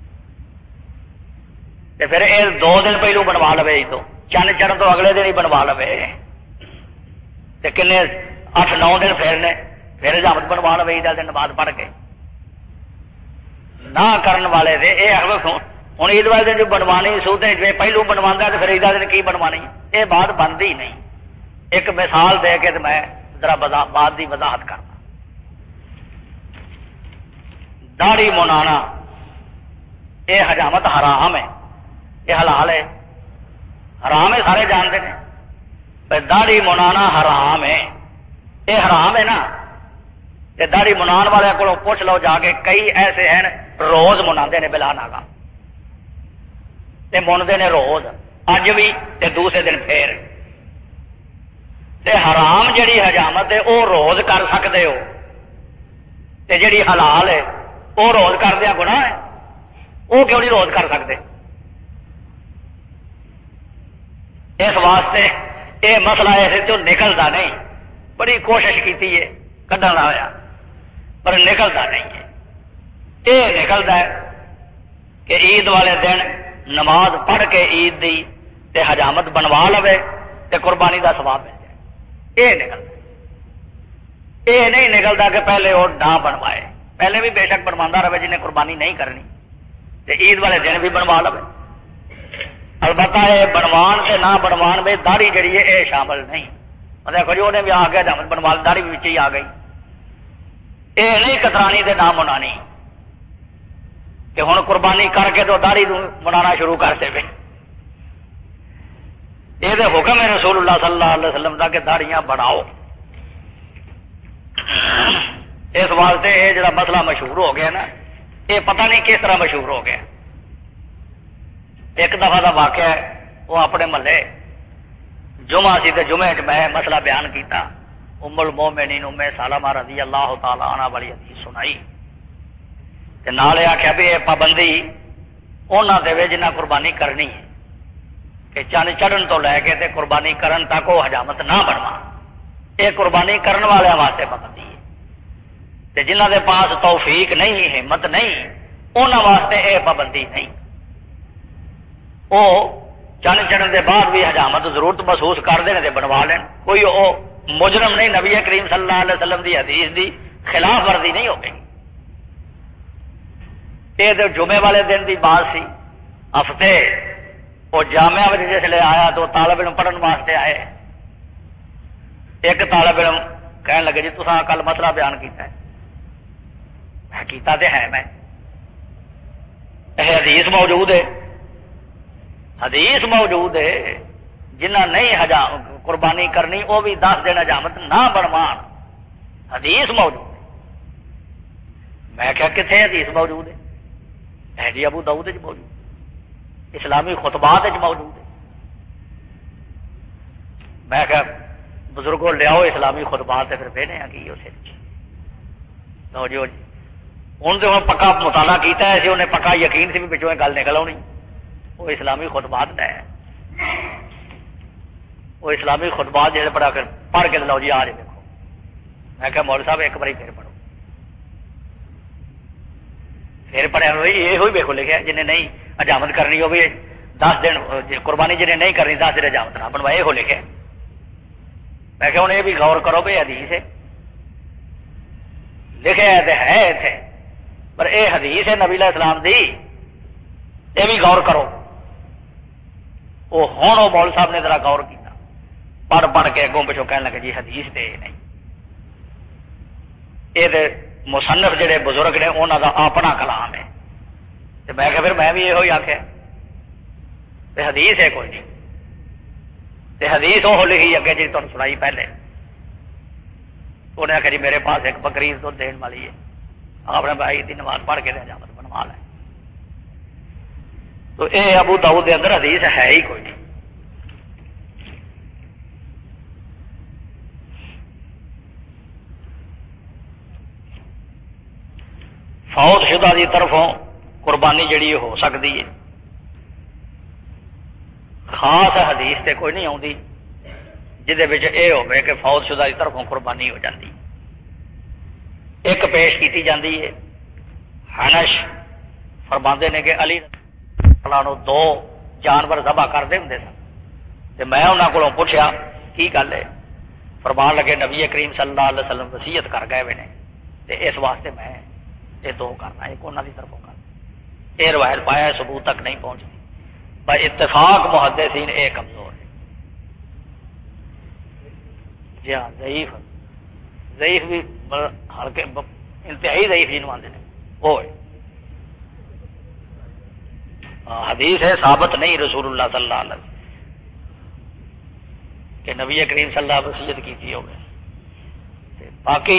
پھر اے دو دن پہلو بنوا لے عیدوں، چند چڑھن تو اگلے دن ہی بنوا لے، کنے اٹھ نو دن پھرنے پھر حجامت بنوا لے عید والے دن نماز پڑھ کے۔ نہ کرن والے دے اے ہوں عید والے دن جو بنوانی سو تے پہلو بنوانا تو پھر عید والے دن کی بنوانی؟ یہ بات بنتی نہیں۔ ایک مثال دے کے میں ذرا بات کی وضاحت کرنا۔ داڑھی منانا یہ حجامت حرام ہے، یہ حلال ہے؟ حرام ہے، سارے جانتے ہیں۔ داڑھی منانا حرام ہے، یہ حرام ہے نا؟ یہ داڑھی منان والے کو پوچھ لو جا کے، کئی ایسے ہیں روز منا نے بلا ناگا، منتے نے روز، اج بھی تے دوسرے دن پھر۔ تے حرام جڑی حجامت ہے وہ روز کر سکتے ہو، تے جڑی حلال ہے وہ روز کر دیا گناہ ہے، وہ کیوں نہیں روز کر سکتے؟ اس واسطے یہ مسئلہ ایسے تو نکلتا نہیں، بڑی کوشش کی ہے کڈن ہوا پر نکلتا نہیں ہے۔ یہ نکلتا ہے کہ عید والے دن نماز پڑھ کے عید دی تے حجامت بنوا لے تے قربانی دا ثواب مل جائے، یہ نکلتا ہے۔ یہ نہیں نکلتا کہ پہلے وہ نہ بنوائے، پہلے بھی بے شک بنوا رہے جنہیں قربانی نہیں کرنی تے عید والے دن بھی بنوا لے۔ البتہ یہ بنوان سے نہ بنوان میں داڑھی جڑی ہے یہ شامل نہیں، دیکھو جی انہیں بھی آ گیا حجامت بنوا لی، داڑھی بھی بچ ہی آ گئی۔ یہ نہیں کترانی تے نہ منانی کہ ہن قربانی کر کے تو داڑھی منانا شروع کرتے پے۔ یہ تو حکم ہے رسول اللہ صلی اللہ علیہ وسلم کا کہ داڑیاں بڑھاؤ۔ اس واسطے یہ جڑا مسئلہ مشہور ہو گیا نا، یہ پتہ نہیں کس طرح مشہور ہو گیا۔ ایک دفعہ کا واقعہ ہے، وہ اپنے محلے جمعہ سی تے جمعے چ میں مسئلہ بیان کیتا، ام المومنین ام سلمہ رضی اللہ تعالی عنہا والی حدیث سنائی تے نالے آخیا بھی یہ پابندی انہاں دے وچ جنہاں قربانی کرنی ہے کہ چند چڑھن تو لے کے تے قربانی کرن تک وہ حجامت نہ بنوا، یہ قربانی کرن والے واسطے پابندی ہے تے جنہاں دے پاس توفیق نہیں، ہمت نہیں، انہاں واسطے یہ پابندی نہیں۔ وہ چند چڑھن دے بعد بھی حجامت ضرورت محسوس کرتے ہیں تے بنوا لین، کوئی وہ مجرم نہیں، نبی کریم صلی اللہ علیہ وسلم دی حدیث دی خلاف ورزی نہیں ہو گئی۔ یہ تو جمعے والے دن دی بات سی، ہفتے وہ جامعہ میں جس لے آیا تو طالب علم پڑھن واسطے آئے، ایک طالب علم کہنے لگے جی تساں کل مسئلہ بیان کیتا ہے، میں کیتا تے ہے، میں یہ حدیث موجود ہے، حدیث موجود ہے، جنہ نہیں حجام قربانی کرنی وہ بھی دس دن حجامت نہ بنوان، حدیث موجود ہے۔ میں کہا کتنے حدیث موجود ہے؟ ہے جی ابو داؤد وچ موجود، اسلامی خطبات وچ موجود ہے۔ میں کہا بزرگوں لیاؤ اسلامی خطبات پھر بہنے کی اسے لو جی ہوں تو پکا مطالعہ کیتا ہے، انہیں پکا یقین سے بھی پچھوں گل نکل آنی، وہ اسلامی خطبات ہے، وہ اسلامی خطبات جیسے پڑھا کر پڑھ کے لو جی آج دیکھو۔ میں کہا مول صاحب ایک بار پھر پڑھو، پھر پڑھیا یہ ہوئی ویکو لکھا جنہیں نہیں حجامت کرنی ہو بھی دس دن قربانی جنہیں نہیں کرنی دس دن حجامت نہ بنوائے ہو لکھے۔ میں کہ ہوں یہ بھی غور کرو بھائی حدیث ہے لکھے ہے اتنے، پر یہ حدیث ہے نبی علیہ السلام دی، یہ بھی غور کرو۔ وہ ہوں وہ مول صاحب نے ذرا غور کیا، پڑھ پڑھ کے اگوں پچھوں کہنے لگے جی حدیث تے نہیں، یہ مصنف جڑے بزرگ نے انہوں کا اپنا کلام ہے. تو میں کہ پھر میں بھی یہ آخیا حدیث ہے کوئی نہیں. تے حدیث وہ لکھی اگے جی تمہیں سنائی پہلے. انہیں آخیا جی میرے پاس ایک بکری دودھ دین والی ہے، آپ نے بھائی کی نماز پڑھ کے حجامت بنوا لے. تو یہ ابو داؤد دے اندر حدیث ہے ہی کوئی نہیں. فوت شدہ دی طرفوں قربانی جڑی ہو سکتی ہے، خاص حدیث تے کوئی نہیں آتی جہد یہ ہوئے کہ فوت شدہ کی طرفوں قربانی ہو جاتی. ایک پیش کی جاتی ہے، حنش فرماندے نے کہ علی نو دو جانور ذبح کرتے ہوں سن. تو میں انہوں کو پوچھا کی گل ہے، فرمان لگے نبی کریم صلی اللہ علیہ وسلم وصیت کر گئے نے، اس واسطے میں یہ دو کرنا، ایک انہوں کی طرفوں کرنا. یہ روایت پایا ثبوت تک نہیں پہنچتی، بھائی اتفاق محدثین اے کمزور ہے. جی ہاں ضعیف ضعیف بھی ہلکے انتہائی ضعیف جنوب آتے ہیں وہ حدیث ہے ثابت نہیں رسول اللہ صلی اللہ علیہ وسلم کہ نبی کریم صلی اللہ علیہ وسلم وصیت کی ہوگی. باقی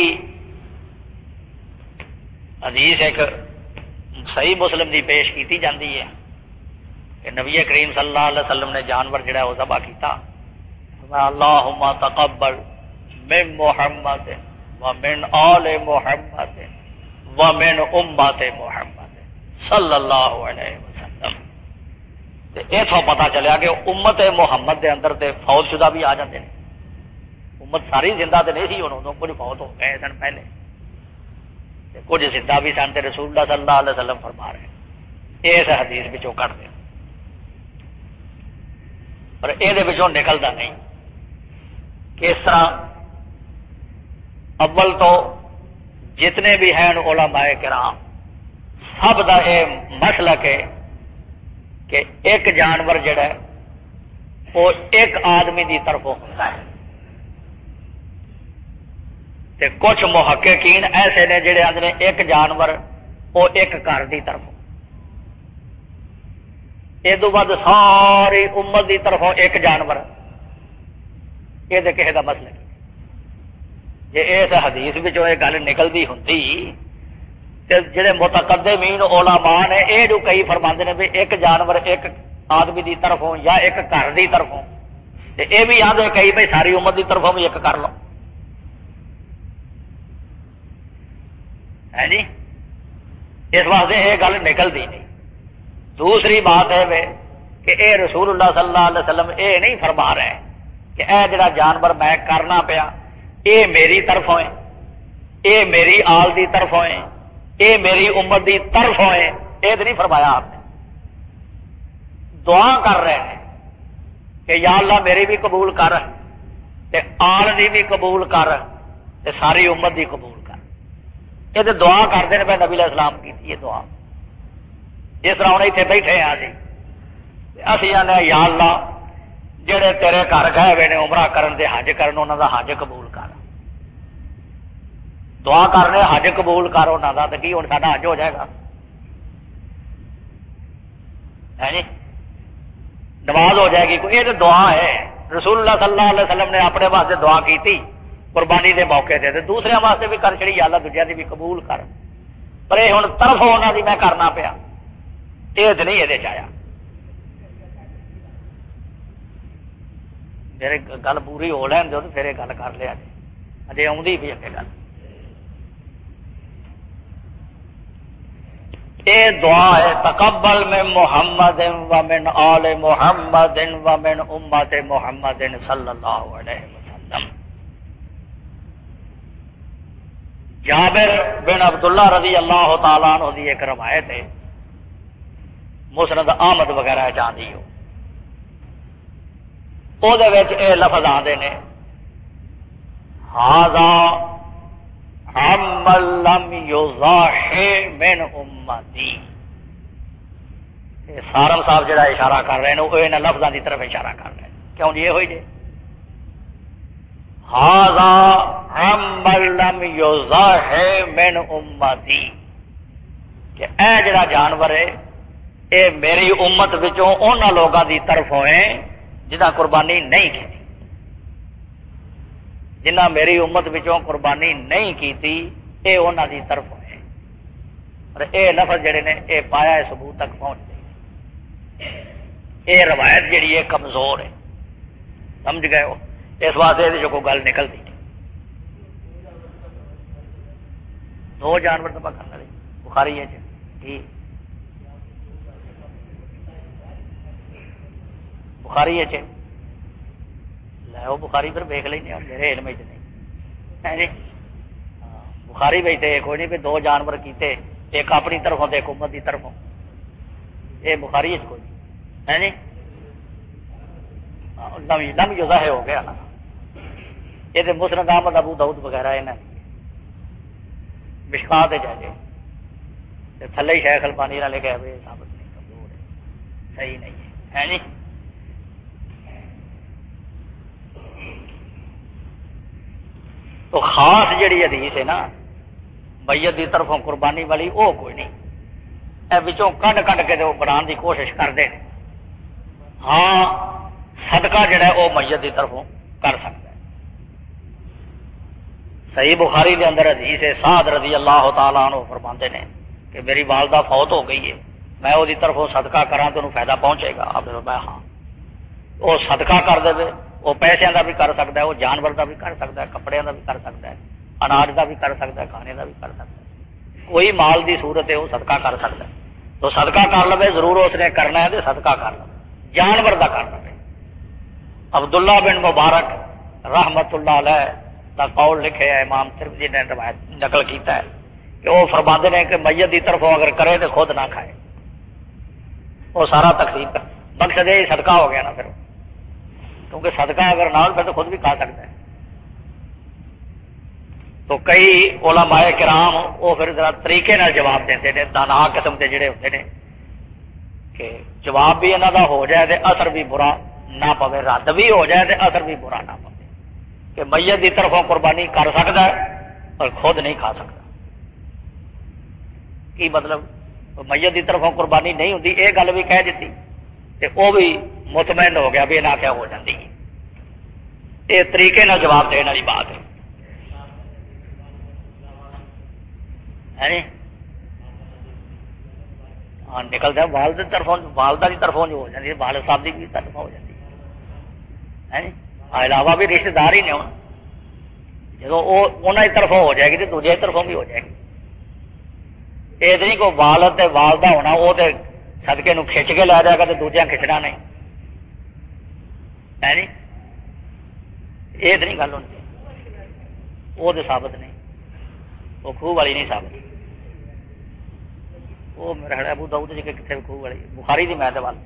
حدیث ایک صحیح مسلم دی پیش کی جاتی ہے کہ نبی کریم صلی اللہ علیہ وسلم نے جانور جڑا وہ ذبح کیتا، اللہم تقبل من محمد ومن آل محمد ومن امت محمد صلی اللہ علیہ وسلم. اتوں پتا چلیا کہ امت محمد دے اندر تے فوت شدہ بھی آ جاتے ہیں. امت ساری زندہ تے نہیں سی، انہوں کچھ فوت ہو گئے سن پہلے، کچھ زندہ بھی سن. تے رسول اللہ صلی اللہ علیہ وسلم فرما رہے اس حدیث بچوں کٹ دیں، پر یہ نکلتا نہیں. کس طرح اول تو جتنے بھی ہیں علماء کرام سب کا یہ مسلک ہے کہ ایک جانور جڑا ہے وہ ایک آدمی کی طرفوں ہوتا ہے. تے کچھ محققین ایسے نے جڑے آدھے نے ایک جانور وہ ایک گھر کی طرفوں، یہ تو بعد ساری امت کی طرفوں ایک جانور، یہ کسی کا مسئلہ نہیں. جی اس حدیث یہ گل نکلتی ہوں جڑے متقدمین علماء نے یہ جو کئی فرماندے نے بھی ایک جانور ایک آدمی کی طرفوں یا ایک گھر کی طرفوں، یہ بھی آدھے کئی بھائی ساری امت کی طرفوں بھی ایک کر لو ہے جی. اس واسطے یہ گل نکلتی نہیں. دوسری بات ہے کہ اے رسول اللہ صلی اللہ علیہ وسلم اے نہیں فرما رہے کہ اے جڑا جانور میں کرنا پیا اے میری طرفوں ہے، اے میری آل دی طرفوں ہے، اے میری امت دی طرفوں ہے. یہ تو نہیں فرمایا آپ نے. دعا کر رہے ہیں کہ یا اللہ میری بھی قبول کر تے آل دی بھی قبول کر تے ساری امت دی قبول کر. یہ تو دعا کرتے ہیں پہ نبی علیہ السلام کی یہ دعا. جس طرح ہوں اتنے بیٹھے ہیں جی اسی آنے یا اللہ جڑے تیرے گھر گئے ہوئے نے عمرہ کرن دے حج کرن انہوں دا حج قبول کر. دعا کرنے حج قبول کر انہوں دا تو کی ہوں سا حج ہو جائے گا ہے جی، نماز ہو جائے گی. یہ تو دعا ہے. رسول اللہ صلی اللہ علیہ وسلم نے اپنے واسطے دعا کی تھی قربانی دے موقع تے دوسرے واسطے بھی کر چڑی یا اللہ دوجے دی بھی قبول کر. پر یہ ہوں طرف ہونا دی میں کرنا پیا یہ تو نہیں یہ چاہیا. میرے گل پوری ہو لین دو تو پھر یہ گل کر لیا جی اجے آدھی بھی اگے گل. یہ دعا ہے تقبل من محمد ومن آل محمد ومن امت محمد صلی اللہ علیہ وسلم. جابر بن عبداللہ رضی اللہ تعالیٰ عنہ دی ایک روایت ہے مسند احمد وغیرہ جاندی ہو او دے وچ اے لفظ آندے نے ھذا عمن لم یضاحی من امتی. سارم صاحب جڑا اشارہ کر رہے ہیں وہ انہاں لفظاں دی طرف اشارہ کر رہے ہیں. کیوں جی یہ ہوئی جی ھذا عمن لم یضح من امتی، کہ اے جڑا جانور ہے اے میری امت وچوں انہاں لوگاں دی طرفوں ہے جنہاں قربانی نہیں کی، جنہاں میری امت وچوں قربانی نہیں کیتی اے انہاں دی طرفوں ہے۔ اور اے لفظ جڑے نے اے پایا ہے ثبوت تک پہنچ گئی، اے روایت جڑی ہے کمزور ہے، سمجھ گئے ہو؟ اس واسطے جو کوئی گل نکلتی نہیں۔ دو جانور تباہ کرنا رہی بخاری ہے جی، بخاری ہے لے وہ بخاری پھر دیکھ لیں میرے علم چ نہیں جی، بخاری بھائی تھے کوئی نہیں، دو جانور کیتے، ایک اپنی طرفوں ایک امت کی طرفوں، یہ بخاری کوئی نہیں ہے جی، لم یضح ہو گیا نا، یہ تو مسند احمد ابو داؤد وغیرہ ہے نا، مشکات جائے تھلے ہی شیخ البانی نہ لے کے آئے ثابت نہیں، کمزور ہے، صحیح نہیں ہے جی۔ تو خاص جڑی حدیث ہے نا میت دی طرفوں قربانی والی وہ کوئی نہیں، اے بچوں کڈ کڈ کے بنان دی کوشش کرتے ہیں۔ ہاں صدقہ جڑا ہے وہ میت دی طرفوں کر سکتا ہے۔ صحیح بخاری کے اندر حدیث ہے، سعد رضی اللہ تعالیٰ عنہ فرماتے ہیں کہ میری والدہ فوت ہو گئی ہے، میں وہ طرفوں صدقہ کراں تو انہوں فائدہ پہنچے گا؟ آپ نے فرمایا ہاں، وہ صدقہ کر دے، وہ پیسوں کا بھی کر سکتا ہے، وہ جانور کا بھی کر سکتا ہے، کپڑے کا بھی کر سکتا ہے، اناج کا بھی کر سکتا ہے، کھانے کا بھی کر سکتا ہے، کوئی مال دی صورت ہے وہ صدقہ کر سکتا ہے۔ تو صدقہ کر لو، ضرور اس نے کرنا ہے تو صدقہ کر لو، جانور کا کر لو۔ عبداللہ بن مبارک رحمت اللہ علیہ کا قول لکھے ہے، امام ترمذی نے روایت نقل کیتا ہے کہ وہ فرماتے ہیں کہ میت کی طرفوں اگر کرے تو خود نہ کھائے، وہ سارا تقسیم کر، مقصد یہ صدقہ ہو گیا نا پھر، کیونکہ صدقہ اگر نہ پھر تو خود بھی کھا سکتا ہے۔ تو کئی علماء کرام وہ پھر ذرا طریقے نال جواب دیتے ہیں، دانا قسم کے جڑے ہوتے ہیں کہ جواب بھی انہوں کا ہو جائے تو اثر بھی برا نہ پوے، رد بھی ہو جائے تو اثر بھی برا نہ پوے، کہ میت کی طرفوں قربانی کر سکتا ہے اور خود نہیں کھا سکتا۔ کی مطلب؟ میت کی طرفوں قربانی نہیں ہوتی، یہ گل بھی کہہ دیتی تو وہ بھی مطمئن ہو گیا بھی نہ کیا ہو جاتی ہے۔ یہ طریقے نال جواب دینے والی بات ہے۔ ہاں نکلتا ہے والد طرفوں، والدہ کی طرفوں جو ہو جاتی ہے، والد صاحب کی بھی طرف ہو جاتی ہے، علاوہ بھی رشتے دار ہی نہیں، جب وہ انہوں کی طرفوں ہو جائے گی تو دوسرے طرفوں بھی ہو جائے گی۔ یہ نہیں کو والد تے والدہ ہونا وہ تے صدقے نو کھچ کے لا جائے گا تو دوسرے کھچنا نہیں، ہے نہیں، یہ تو نہیں گل ہونی، وہ تو ثابت نہیں، وہ خوہ والی نہیں ثابت، وہ میرا خیال ابو داؤد جی کے کتنے خوہ والی، بخاری دی میں وال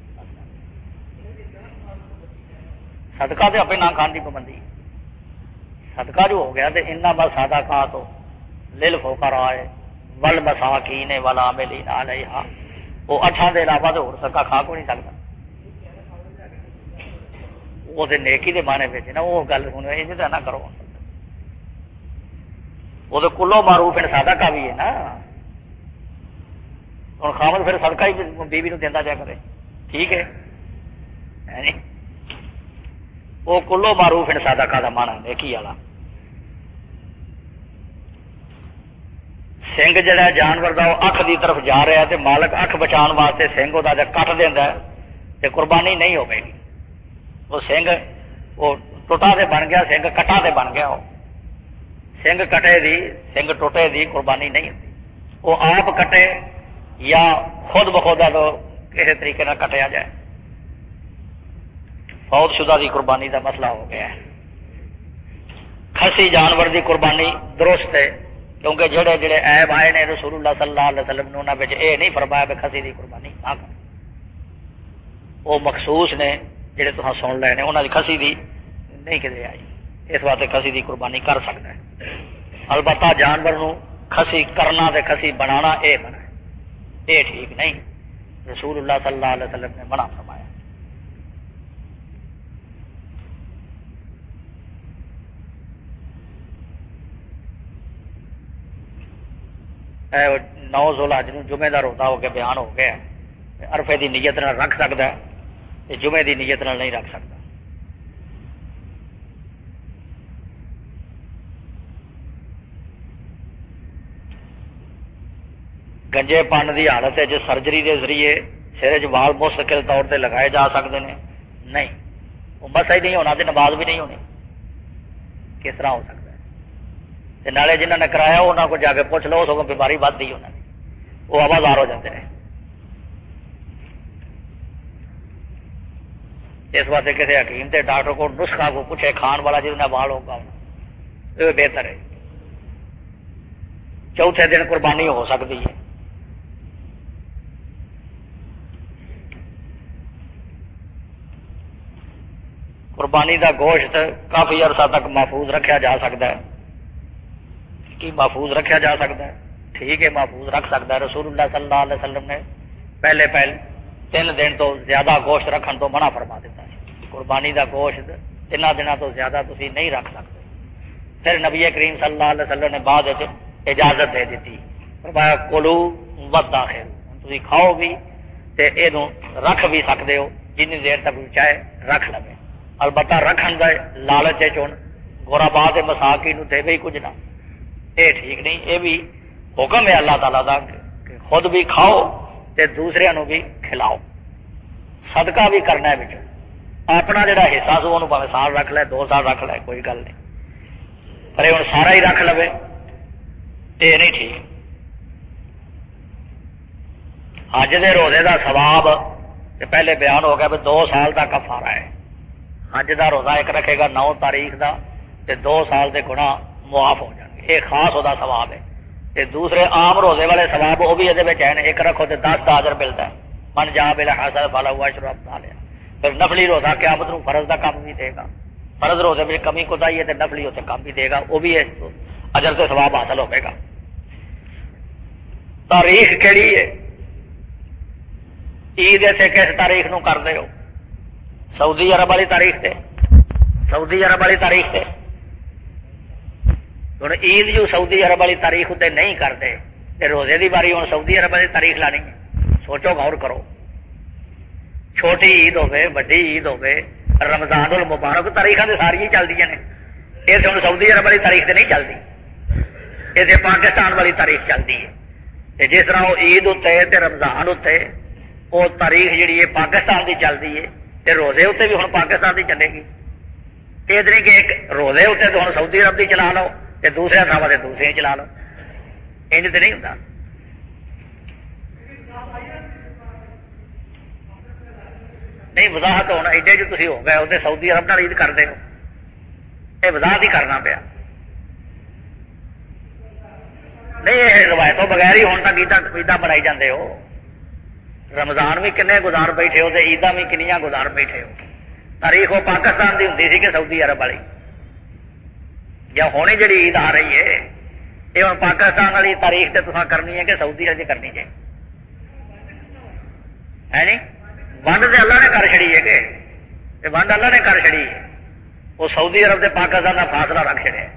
صدقہ تو اپنے نہ کھان کی پابندی، صدقہ جو ہو گیا تو انما صدقات للفقراء والمساکین والعاملین علیہا، وہ اٹھاں دے علاوہ تو اور صدقہ کھا کو نہیں سکتا، وہ تو نیکی دے معنی وچ نا، وہ گل ہن انج تے نہ کرو، وہ تو کلو معروف صدقہ بھی ہے نا، ہوں خامد پھر صدقہ ہی بیوی نو دیندا جا کرے، ٹھیک ہے نہیں، وہ کلو معروف صدقہ دا معنی نیکی والا۔ سنگ جڑا جانور دا وہ اکھ دی طرف جا رہا ہے تے مالک اکھ بچان واسطے سنگ وہ کٹ دیندا ہے تے قربانی نہیں ہوے گی، وہ سنگ وہ ٹوٹا تے بن گیا، سنگ کٹا تے بن گیا، وہ سنگ کٹے دی سنگ ٹوٹے دی قربانی نہیں ہوتی، وہ آپ کٹے یا خود بخود تو کسی طریقے نہ کٹیا جائے، فوت شدہ دی قربانی دا مسئلہ ہو گیا ہے۔ کھسی جانور دی قربانی درست ہے، کیونکہ جڑے جڑے عیب آئے نے رسول اللہ صلی اللہ علیہ وسلم نے انہوں نے یہ نہیں فرمایا کہ کھسی دی قربانی نہ کرو، وہ مخصوص نے جڑے تہاں سن لے نے، انہوں نے کھسی دی نہیں کدے آئی، اس واسطے کھسی دی قربانی کر سکتا ہے، البتہ جانور نو کھسی کرنا تے کھسی بنانا اے بنا ہے، اے ٹھیک نہیں، رسول اللہ صلی اللہ علیہ وسلم نے منع فرمایا۔ نو ذوالحج نو جمعے کا روزہ ہو کے بیان ہو گیا، عرفے کی نیت نال رکھ سکتا ہے، جمعے کی نیت نال نہیں رکھ سکتا۔ گنجے پن کی حالت ہے جو سرجری کے ذریعے سر چ وال مستقل طور پہ لگائے جا سکتے ہیں؟ نہیں، وہ مسا ہی نہیں ہونا تو نماز بھی نہیں ہونی، کس طرح ہو سکتا ہے؟ نالے جنہوں نے کرایا انہوں کو جا کے پوچھ لو، سگوں بیماری بد دی انہوں نے، وہ آوازار ہو جاتے ہیں۔ اس واسطے کسی حکیم تے ڈاکٹر کو نسخہ کو پوچھے کھان والا جس نے وال ہوگا یہ بہتر ہے۔ چوتھے دن قربانی ہو سکتی ہے۔ قربانی کا گوشت کافی عرصہ تک محفوظ رکھا جا سکتا ہے، کہ محفوظ رکھا جا سکتا ہے، ٹھیک ہے محفوظ رکھ سکتا ہے۔ رسول اللہ صلی اللہ علیہ وسلم نے پہلے پہل تین دن تو زیادہ گوشت رکھن تو منع فرما دیتا ہے، قربانی کا گوشت تین دنوں تو زیادہ تسی نہیں رکھ سکتے۔ پھر نبی کریم صلی اللہ علیہ وسلم نے بعد اجازت دے دیتی، فرمایا کلو وداخر، تسی کھاؤ بھی تے اینو رکھ بھی سکتے ہو جنی دیر تک چاہے رکھ لو، البتہ رکھن دے لالچ چون غربا تے مساکین تے بھی کچھ نہ، یہ ٹھیک نہیں۔ یہ بھی حکم ہے اللہ تعالیٰ دا کہ خود بھی کھاؤ تے دوسرے نو بھی کھلاؤ، صدقہ بھی کرنا ہے، بچوں اپنا جڑا حصہ سو وہ پاوے سال رکھ لے دو سال رکھ لے کوئی گل نہیں، پر ہوں سارا ہی رکھ لو یہ نہیں ٹھیک۔ حج دے روزے دا ثواب پہلے بیان ہو گیا بھی دو سال کا کفارہ ہے۔ حج دا روزہ ایک رکھے گا نو تاریخ دا تے دو سال دے گناہ معاف ہو جائیں گے، یہ خاص ہوتا ثواب ہے۔ تے دوسرے عام روزے والے ثواب وہ بھی یہ ایک رکھو تے دس کا اجر ملتا ہے، من جا بالحسنۃ فلہ عشر امثالھا۔ پھر نفلی روزہ قیامت نو فرض دا کم بھی دے گا، فرض روزے میں کمی کوتاہی ہے تے نفلی ہوتے کم بھی دے گا، وہ بھی اجر سے ثواب حاصل ہوئے گا۔ تاریخ کیڑی ہے؟ عید سے کس تاریخ نو کر دے ہو؟ سعودی عرب والی تاریخ سے، سعودی عرب والی تاریخ سے ہوں عید جو سعودی عرب والی تاریخ اتنے نہیں کرتے تے روزے دی باری ہوں سعودی عرب والی تاریخ لانی ہے؟ سوچو غور کرو، چھوٹی عید ہوے بڑی عید ہوے رمضان المبارک تاریخاں تے ساری چلدی نے، یہ ہوں سعودی عرب والی تاریخ تے نہیں چلتی، یہ پاکستان والی تاریخ چلتی ہے۔ جس طرح وہ عید اتنے تے رمضان اتنے وہ تاریخ جیڑی ہے پاکستان کی چلتی ہے تے روزے اتنے بھی ہوں پاکستان کی چلے گی۔ یہ نہیں کہ ایک روزے اتنے تو ہوں سعودی عرب کی چلا لو تے دوسرے تھاواں تے دوسرے چلا لو، انج تے نہیں ہوتا۔ نہیں وضاحت ہونا ایڈے جو تھی ہو گئے وہ سعودی عرب نال عید کرتے ہو، یہ وضاحت ہی کرنا پیا۔ نہیں یہ روایتوں بغیر ہی ہوں تک عیداں عیداں منائی جاندے ہو، رمضان بھی کنے گزار بیٹھے ہو تے عیداں بھی کنیاں گزار بیٹھے ہو۔ تاریخ وہ پاکستان کی ہوتی سی کہ سعودی عرب والی، یا ہونی جڑی عید آ رہی ہے یہ ہوں پاکستان والی تاریخ سے تساں کرنی ہے کہ سعودی عرب کرنی ہے؟ ہے نہیں ونڈ سے اللہ نے کر چڑی ہے کہ ونڈ اللہ نے کر چڑی ہے، وہ سعودی عرب سے پاکستان کا فاصلہ رکھ چڑیا،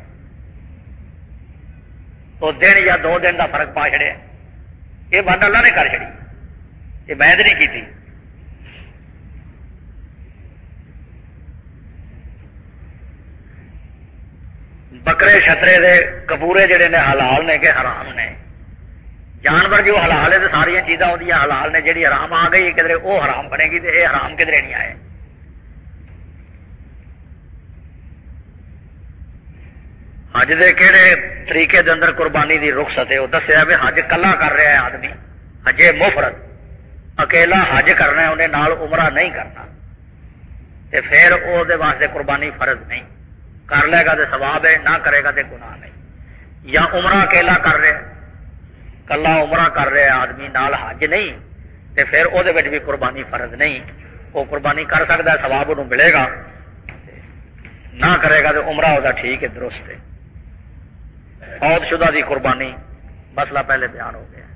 تو دن یا دو دن کا فرق پا چڑیا، یہ ونڈ اللہ نے کر چڑی، یہ میں نہیں کی۔ بکرے چھترے دے کپورے جڑے نے حلال نے کہ حرام نے؟ جانور جو حلال ہے تو ساری چیزاں وہ حلال نے، جیڑی حرام آ گئی کدھر وہ حرام بنے گی، تو یہ حرام کدھر نہیں آئے۔ حج دے کہڑے طریقے دے اندر قربانی دی رخصت ہے وہ دسیا بھی حج کلا کر رہا ہے آدمی، حج مفرد اکیلا حج کرنا ہے، انہیں نال عمرہ نہیں کرنا، تے پھر وہ دے واسطے قربانی فرض نہیں، کر لے گا تو ثواب ہے، نہ کرے گا تو گناہ نہیں۔ یا عمرہ اکیلا کر رہا ہے، کلا عمرہ کر رہا ہے آدمی نال حج نہیں، تے پھر وہ دے وچ بھی قربانی فرض نہیں، وہ قربانی کر سکتا ہے ثواب انہوں ملے گا، نہ کرے گا تو عمرہ وہ ٹھیک ہے درست ہے۔ فوت شدہ دی قربانی مسئلہ پہلے بیان ہو گیا۔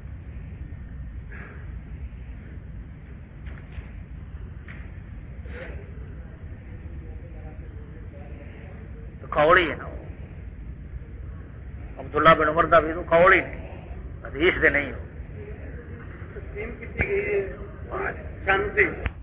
تو کھوڑی ہے نا، عبداللہ بن عمر دا بھی تو کھوڑی نہیں، حدیث دے نہیں ہو تقسیم کی گئی ہے